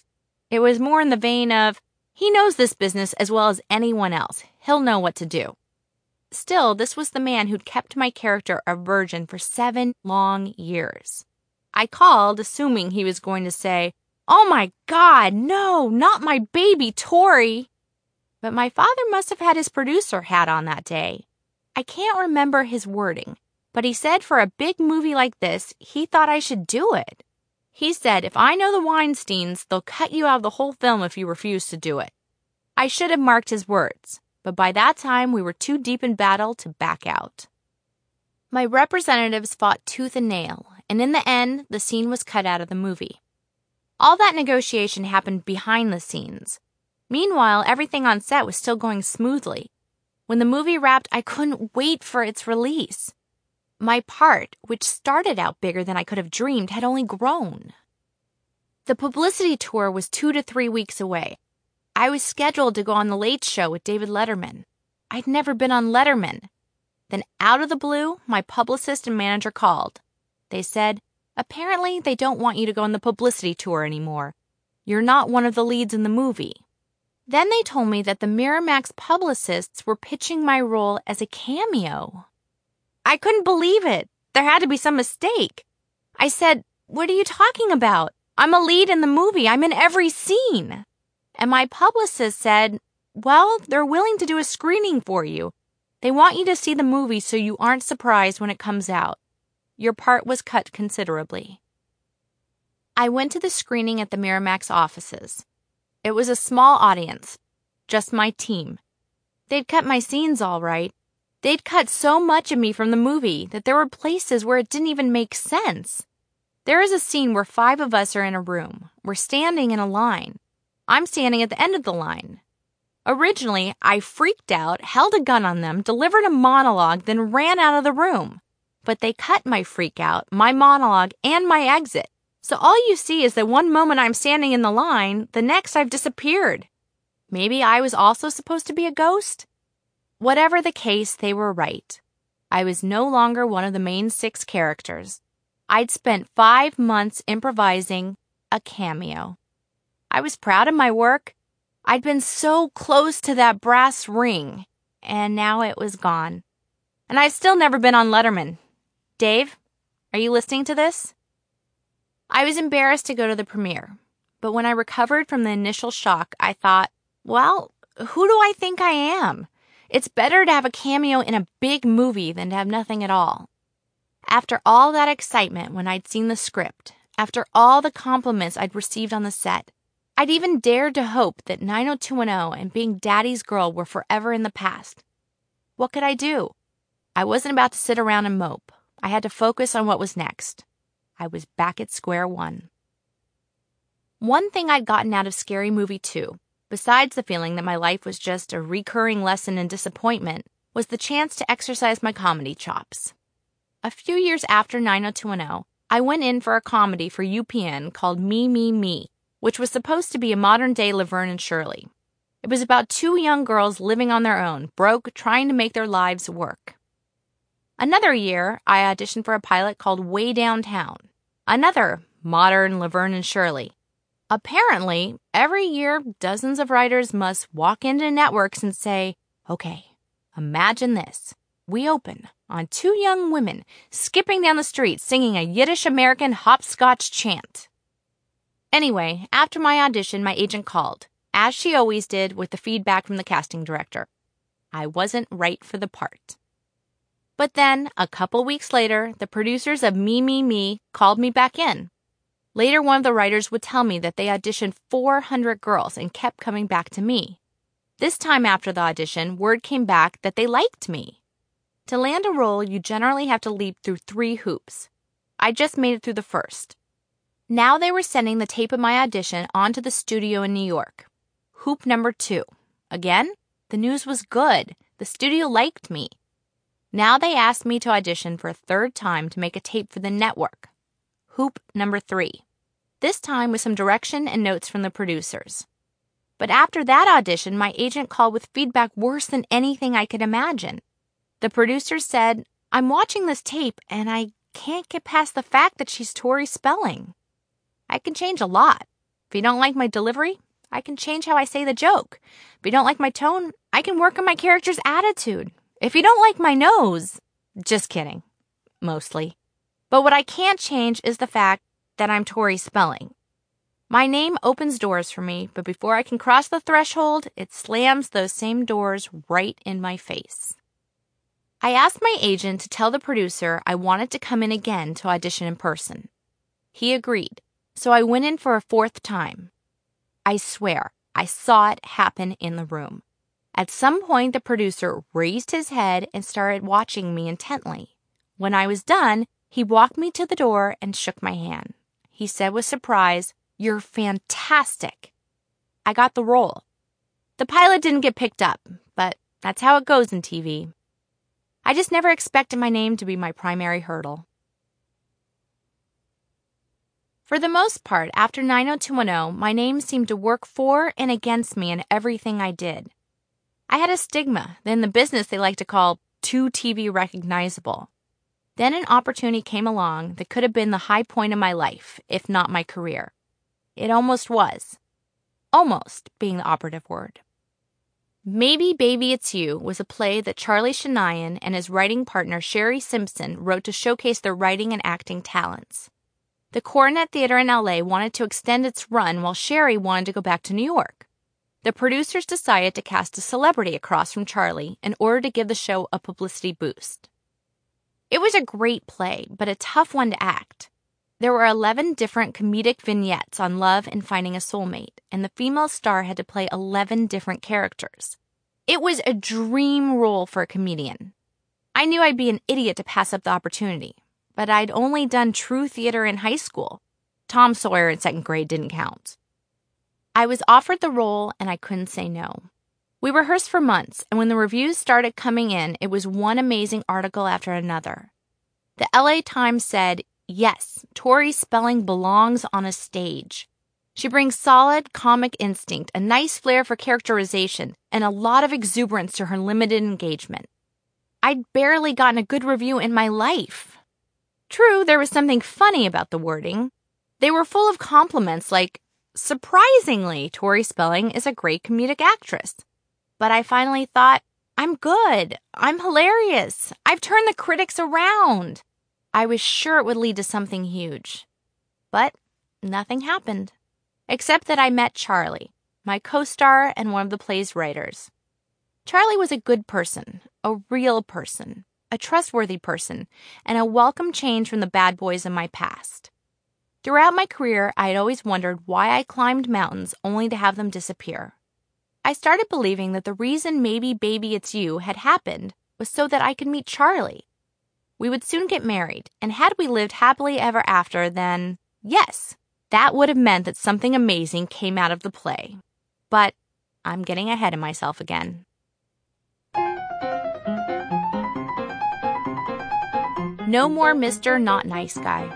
Speaker 1: It was more in the vein of, he knows this business as well as anyone else. He'll know what to do. Still, this was the man who'd kept my character a virgin for 7 long years. I called, assuming he was going to say, "Oh my God, no, not my baby Tori." But my father must have had his producer hat on that day. I can't remember his wording, but he said for a big movie like this, he thought I should do it. He said, "If I know the Weinsteins, they'll cut you out of the whole film if you refuse to do it." I should have marked his words, but by that time we were too deep in battle to back out. My representatives fought tooth and nail, and in the end, the scene was cut out of the movie. All that negotiation happened behind the scenes. Meanwhile, everything on set was still going smoothly. When the movie wrapped, I couldn't wait for its release. My part, which started out bigger than I could have dreamed, had only grown. The publicity tour was 2 to 3 weeks away. I was scheduled to go on The Late Show with David Letterman. I'd never been on Letterman. Then out of the blue, my publicist and manager called. They said, "Apparently they don't want you to go on the publicity tour anymore. You're not one of the leads in the movie." Then they told me that the Miramax publicists were pitching my role as a cameo. I couldn't believe it. There had to be some mistake. I said, "What are you talking about? I'm a lead in the movie. I'm in every scene." And my publicist said, "Well, they're willing to do a screening for you. They want you to see the movie so you aren't surprised when it comes out. Your part was cut considerably." I went to the screening at the Miramax offices. It was a small audience, just my team. They'd cut my scenes all right. They'd cut so much of me from the movie that there were places where it didn't even make sense. There is a scene where 5 of us are in a room. We're standing in a line. I'm standing at the end of the line. Originally, I freaked out, held a gun on them, delivered a monologue, then ran out of the room. But they cut my freak out, my monologue, and my exit. So all you see is that one moment I'm standing in the line, the next I've disappeared. Maybe I was also supposed to be a ghost? Whatever the case, they were right. I was no longer one of the main 6 characters. I'd spent 5 months improvising a cameo. I was proud of my work. I'd been so close to that brass ring, and now it was gone. And I've still never been on Letterman. Dave, are you listening to this? I was embarrassed to go to the premiere, but when I recovered from the initial shock, I thought, well, who do I think I am? It's better to have a cameo in a big movie than to have nothing at all. After all that excitement when I'd seen the script, after all the compliments I'd received on the set, I'd even dared to hope that 90210 and being Daddy's girl were forever in the past. What could I do? I wasn't about to sit around and mope. I had to focus on what was next. I was back at square one. One thing I'd gotten out of Scary Movie 2, besides the feeling that my life was just a recurring lesson in disappointment, was the chance to exercise my comedy chops. A few years after 90210, I went in for a comedy for UPN called Me, Me, Me, which was supposed to be a modern-day Laverne and Shirley. It was about 2 young girls living on their own, broke, trying to make their lives work. Another year, I auditioned for a pilot called Way Downtown, another modern Laverne and Shirley. Apparently, every year, dozens of writers must walk into networks and say, "Okay, imagine this. We open on 2 young women skipping down the street singing a Yiddish-American hopscotch chant." Anyway, after my audition, my agent called, as she always did with the feedback from the casting director. I wasn't right for the part. But then, a couple weeks later, the producers of Me, Me, Me called me back in. Later, one of the writers would tell me that they auditioned 400 girls and kept coming back to me. This time after the audition, word came back that they liked me. To land a role, you generally have to leap through 3 hoops. I just made it through the first. Now they were sending the tape of my audition onto the studio in New York. Hoop number 2. Again, the news was good. The studio liked me. Now they asked me to audition for a 3rd time to make a tape for the network. Hoop number 3. This time with some direction and notes from the producers. But after that audition, my agent called with feedback worse than anything I could imagine. The producers said, "I'm watching this tape and I can't get past the fact that she's Tori Spelling. I can change a lot. If you don't like my delivery, I can change how I say the joke. If you don't like my tone, I can work on my character's attitude. If you don't like my nose, just kidding, mostly. But what I can't change is the fact that I'm Tori Spelling. My name opens doors for me, but before I can cross the threshold, it slams those same doors right in my face. I asked my agent to tell the producer I wanted to come in again to audition in person. He agreed, so I went in for a fourth time. I swear, I saw it happen in the room. At some point, the producer raised his head and started watching me intently. When I was done, he walked me to the door and shook my hand. He said with surprise, "You're fantastic." I got the role. The pilot didn't get picked up, but that's how it goes in TV. I just never expected my name to be my primary hurdle. For the most part, after 90210, my name seemed to work for and against me in everything I did. I had a stigma that in the business they like to call too TV recognizable. Then an opportunity came along that could have been the high point of my life, if not my career. It almost was. Almost being the operative word. Maybe Baby It's You was a play that Charlie Shanayan and his writing partner Sherry Simpson wrote to showcase their writing and acting talents. The Coronet Theater in LA wanted to extend its run while Sherry wanted to go back to New York. The producers decided to cast a celebrity across from Charlie in order to give the show a publicity boost. It was a great play, but a tough one to act. There were 11 different comedic vignettes on love and finding a soulmate, and the female star had to play 11 different characters. It was a dream role for a comedian. I knew I'd be an idiot to pass up the opportunity, but I'd only done true theater in high school. Tom Sawyer in second grade didn't count. I was offered the role, and I couldn't say no. We rehearsed for months, and when the reviews started coming in, it was one amazing article after another. The LA Times said, "Yes, Tori Spelling belongs on a stage. She brings solid comic instinct, a nice flair for characterization, and a lot of exuberance to her limited engagement." I'd barely gotten a good review in my life. True, there was something funny about the wording. They were full of compliments like, "Surprisingly, Tori Spelling is a great comedic actress." But I finally thought, I'm good. I'm hilarious. I've turned the critics around. I was sure it would lead to something huge. But nothing happened. Except that I met Charlie, my co-star and one of the play's writers. Charlie was a good person, a real person, a trustworthy person, and a welcome change from the bad boys in my past. Throughout my career, I had always wondered why I climbed mountains only to have them disappear. I started believing that the reason Maybe Baby It's You had happened was so that I could meet Charlie. We would soon get married, and had we lived happily ever after, then, yes, that would have meant that something amazing came out of the play. But I'm getting ahead of myself again. No more Mr. Not Nice Guy.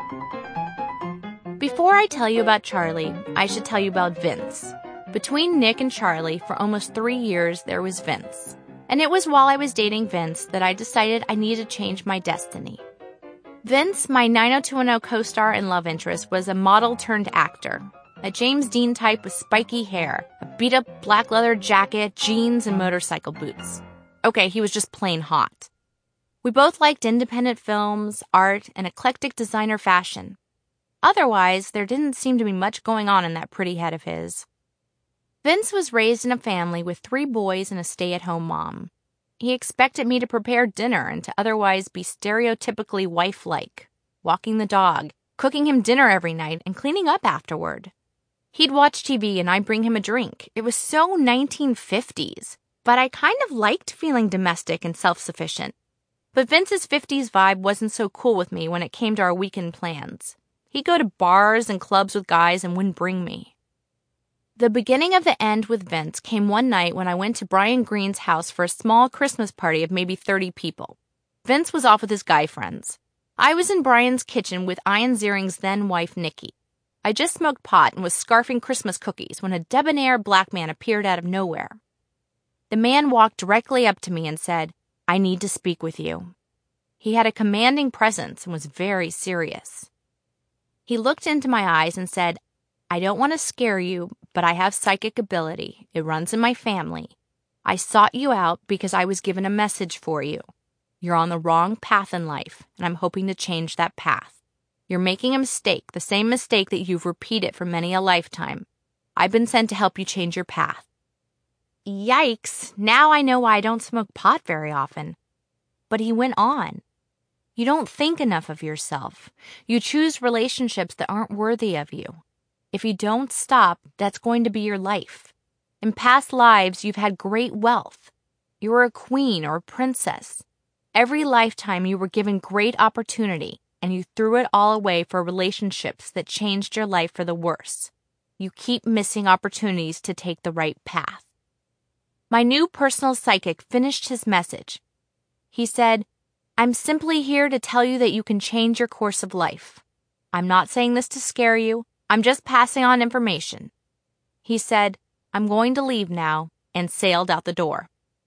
Speaker 1: Before I tell you about Charlie, I should tell you about Vince. Between Nick and Charlie, for almost 3 years, there was Vince. And it was while I was dating Vince that I decided I needed to change my destiny. Vince, my 90210 co-star and love interest, was a model-turned-actor. A James Dean type with spiky hair, a beat-up black leather jacket, jeans, and motorcycle boots. Okay, he was just plain hot. We both liked independent films, art, and eclectic designer fashion. Otherwise, there didn't seem to be much going on in that pretty head of his. Vince was raised in a family with 3 boys and a stay-at-home mom. He expected me to prepare dinner and to otherwise be stereotypically wife-like, walking the dog, cooking him dinner every night, and cleaning up afterward. He'd watch TV and I'd bring him a drink. It was so 1950s, but I kind of liked feeling domestic and self-sufficient. But Vince's 50s vibe wasn't so cool with me when it came to our weekend plans. He'd go to bars and clubs with guys and wouldn't bring me. The beginning of the end with Vince came one night when I went to Brian Greene's house for a small Christmas party of maybe 30 people. Vince was off with his guy friends. I was in Brian's kitchen with Ian Ziering's then-wife, Nikki. I just smoked pot and was scarfing Christmas cookies when a debonair black man appeared out of nowhere. The man walked directly up to me and said, "I need to speak with you." He had a commanding presence and was very serious. He looked into my eyes and said, I don't want to scare you, but I have psychic ability. It runs in my family. I sought you out because I was given a message for you. You're on the wrong path in life, and I'm hoping to change that path. You're making a mistake, the same mistake that you've repeated for many a lifetime. I've been sent to help you change your path. Yikes, now I know why I don't smoke pot very often. But he went on. You don't think enough of yourself. You choose relationships that aren't worthy of you. If you don't stop, that's going to be your life. In past lives, you've had great wealth. You were a queen or a princess. Every lifetime you were given great opportunity, and you threw it all away for relationships that changed your life for the worse. You keep missing opportunities to take the right path. My new personal psychic finished his message. He said, I'm simply here to tell you that you can change your course of life. I'm not saying this to scare you. I'm just passing on information. He said, I'm going to leave now, and sailed out the door.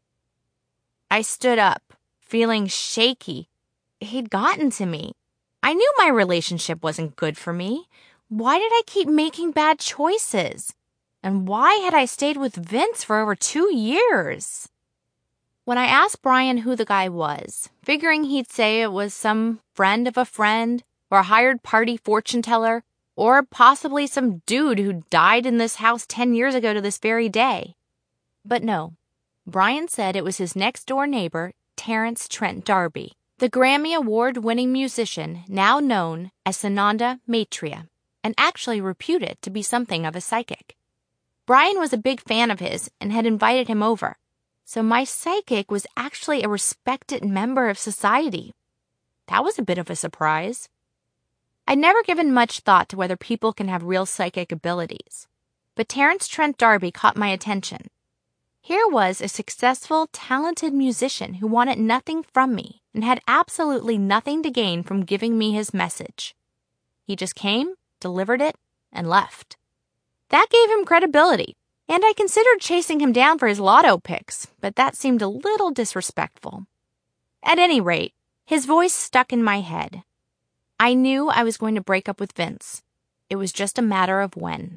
Speaker 1: I stood up, feeling shaky. He'd gotten to me. I knew my relationship wasn't good for me. Why did I keep making bad choices? And why had I stayed with Vince for over 2 years? When I asked Brian who the guy was, figuring he'd say it was some friend of a friend, or a hired party fortune teller, or possibly some dude who died in this house 10 years ago to this very day. But no, Brian said it was his next-door neighbor, Terrence Trent D'Arby, the Grammy Award-winning musician now known as Sananda Maitreya, and actually reputed to be something of a psychic. Brian was a big fan of his and had invited him over, so my psychic was actually a respected member of society. That was a bit of a surprise. I'd never given much thought to whether people can have real psychic abilities, but Terrence Trent D'Arby caught my attention. Here was a successful, talented musician who wanted nothing from me and had absolutely nothing to gain from giving me his message. He just came, delivered it, and left. That gave him credibility, and I considered chasing him down for his lotto picks, but that seemed a little disrespectful. At any rate, his voice stuck in my head. I knew I was going to break up with Vince. It was just a matter of when.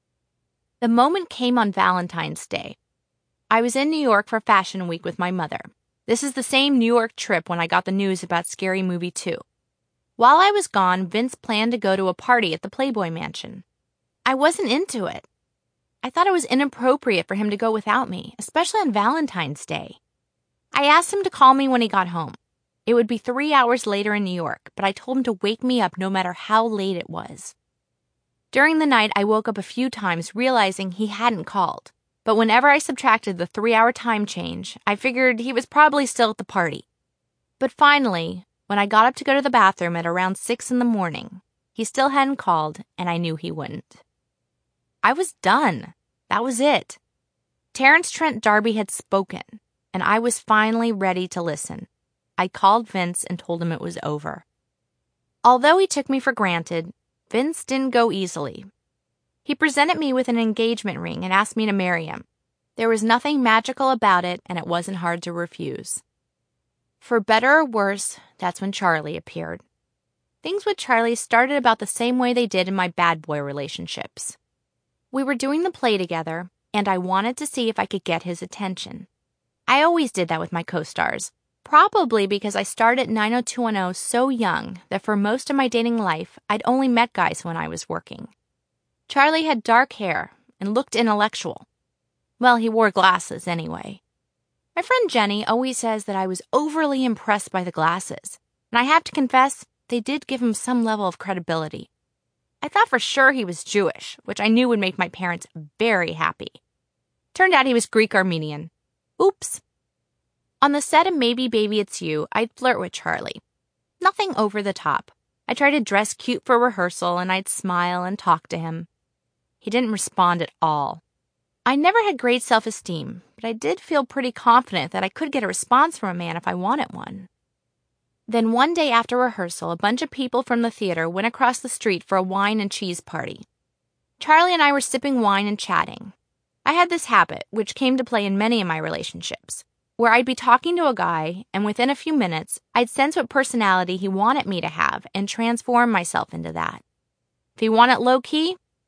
Speaker 1: The moment came on Valentine's Day. I was in New York for Fashion Week with my mother. This is the same New York trip when I got the news about Scary Movie 2. While I was gone, Vince planned to go to a party at the Playboy Mansion. I wasn't into it. I thought it was inappropriate for him to go without me, especially on Valentine's Day. I asked him to call me when he got home. It would be 3 hours later in New York, but I told him to wake me up no matter how late it was. During the night, I woke up a few times realizing he hadn't called, but whenever I subtracted the 3-hour time change, I figured he was probably still at the party. But finally, when I got up to go to the bathroom at around 6 in the morning, he still hadn't called, and I knew he wouldn't. I was done. That was it. Terrence Trent D'Arby had spoken, and I was finally ready to listen. I called Vince and told him it was over. Although he took me for granted, Vince didn't go easily. He presented me with an engagement ring and asked me to marry him. There was nothing magical about it, and it wasn't hard to refuse. For better or worse, that's when Charlie appeared. Things with Charlie started about the same way they did in my bad boy relationships. We were doing the play together, and I wanted to see if I could get his attention. I always did that with my co-stars. Probably because I started 90210 so young that for most of my dating life, I'd only met guys when I was working. Charlie had dark hair and looked intellectual. Well, he wore glasses anyway. My friend Jenny always says that I was overly impressed by the glasses, and I have to confess, they did give him some level of credibility. I thought for sure he was Jewish, which I knew would make my parents very happy. Turned out he was Greek-Armenian. Oops. On the set of Maybe Baby It's You, I'd flirt with Charlie. Nothing over the top. I tried to dress cute for rehearsal, and I'd smile and talk to him. He didn't respond at all. I never had great self-esteem, but I did feel pretty confident that I could get a response from a man if I wanted one. Then one day after rehearsal, a bunch of people from the theater went across the street for a wine and cheese party. Charlie and I were sipping wine and chatting. I had this habit, which came to play in many of my relationships, where I'd be talking to a guy, and within a few minutes, I'd sense what personality he wanted me to have and transform myself into that. If he wanted low-key,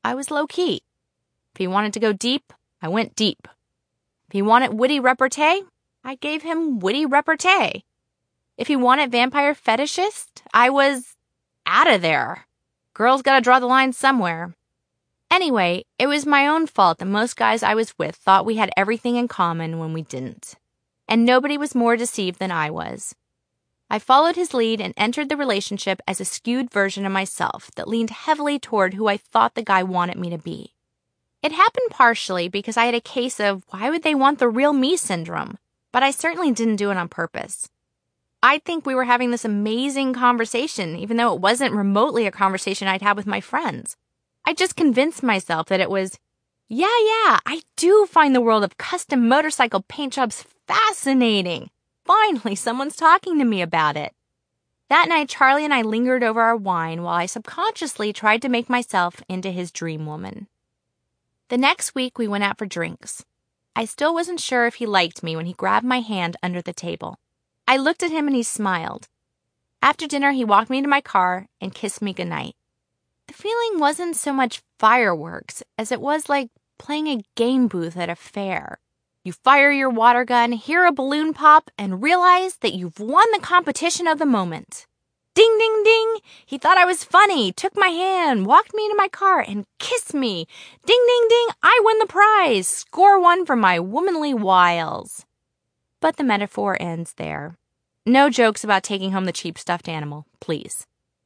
Speaker 1: I was low-key. If he wanted to go deep, I went deep. If he wanted witty repartee, I gave him witty repartee. If he wanted vampire fetishist, I was out of there. Girls gotta draw the line somewhere. Anyway, it was my own fault that most guys I was with thought we had everything in common when we didn't. And nobody was more deceived than I was. I followed his lead and entered the relationship as a skewed version of myself that leaned heavily toward who I thought the guy wanted me to be. It happened partially because I had a case of why would they want the real me syndrome, but I certainly didn't do it on purpose. I'd think we were having this amazing conversation, even though it wasn't remotely a conversation I'd had with my friends. I just convinced myself that it was, yeah, I do find the world of custom motorcycle paint jobs fascinating. Finally, someone's talking to me about it. That night, Charlie and I lingered over our wine while I subconsciously tried to make myself into his dream woman. The next week, we went out for drinks. I still wasn't sure if he liked me when he grabbed my hand under the table. I looked at him and he smiled. After dinner, he walked me to my car and kissed me goodnight. The feeling wasn't so much fireworks as it was like playing a game booth at a fair. You fire your water gun, hear a balloon pop, and realize that you've won the competition of the moment. Ding, ding, ding! He thought I was funny, took my hand, walked me into my car, and kissed me. Ding, ding, ding! I win the prize! Score one for my womanly wiles. But the metaphor ends there. No jokes about taking home the cheap stuffed animal, please.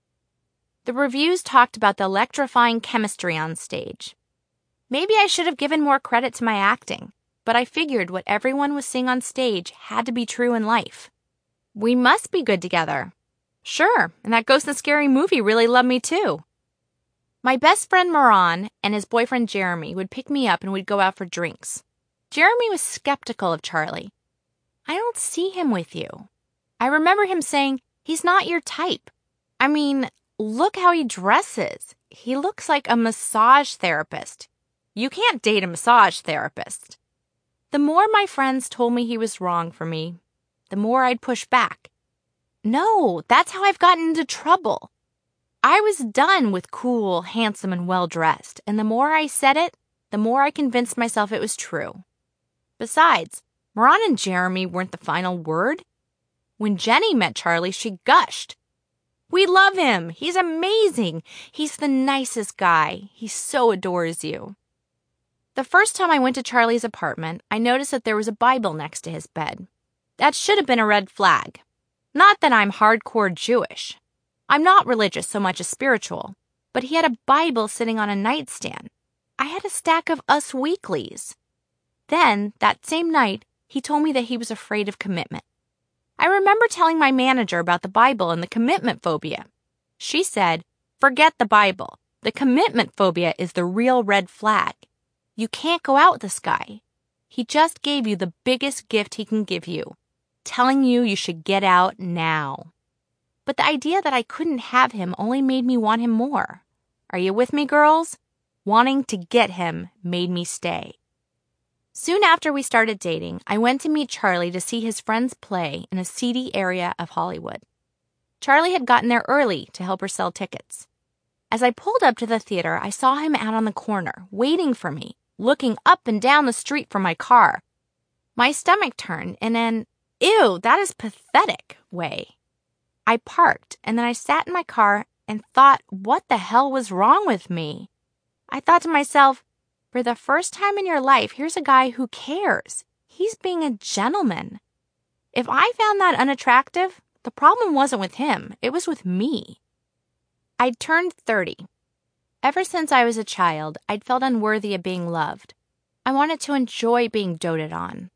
Speaker 1: The reviews talked about the electrifying chemistry on stage. Maybe I should have given more credit to my acting, but I figured what everyone was seeing on stage had to be true in life. We must be good together. Sure, and that Ghost and Scary Movie really loved me too. My best friend Moran and his boyfriend Jeremy would pick me up and we'd go out for drinks. Jeremy was skeptical of Charlie. I don't see him with you. I remember him saying, he's not your type. I mean, look how he dresses. He looks like a massage therapist. You can't date a massage therapist. The more my friends told me he was wrong for me, the more I'd push back. No, that's how I've gotten into trouble. I was done with cool, handsome, and well-dressed, and the more I said it, the more I convinced myself it was true. Besides, Moran and Jeremy weren't the final word. When Jenny met Charlie, she gushed. We love him. He's amazing. He's the nicest guy. He so adores you. The first time I went to Charlie's apartment, I noticed that there was a Bible next to his bed. That should have been a red flag. Not that I'm hardcore Jewish. I'm not religious so much as spiritual, but he had a Bible sitting on a nightstand. I had a stack of Us Weeklies. Then, that same night, he told me that he was afraid of commitment. I remember telling my manager about the Bible and the commitment phobia. She said, forget the Bible. The commitment phobia is the real red flag. You can't go out with this guy. He just gave you the biggest gift he can give you, telling you should get out now. But the idea that I couldn't have him only made me want him more. Are you with me, girls? Wanting to get him made me stay. Soon after we started dating, I went to meet Charlie to see his friends play in a seedy area of Hollywood. Charlie had gotten there early to help her sell tickets. As I pulled up to the theater, I saw him out on the corner, waiting for me, looking up and down the street from my car. My stomach turned in an, ew, that is pathetic way. I parked, and then I sat in my car and thought, what the hell was wrong with me? I thought to myself, for the first time in your life, here's a guy who cares. He's being a gentleman. If I found that unattractive, the problem wasn't with him. It was with me. I'd turned 30. Ever since I was a child, I'd felt unworthy of being loved. I wanted to enjoy being doted on.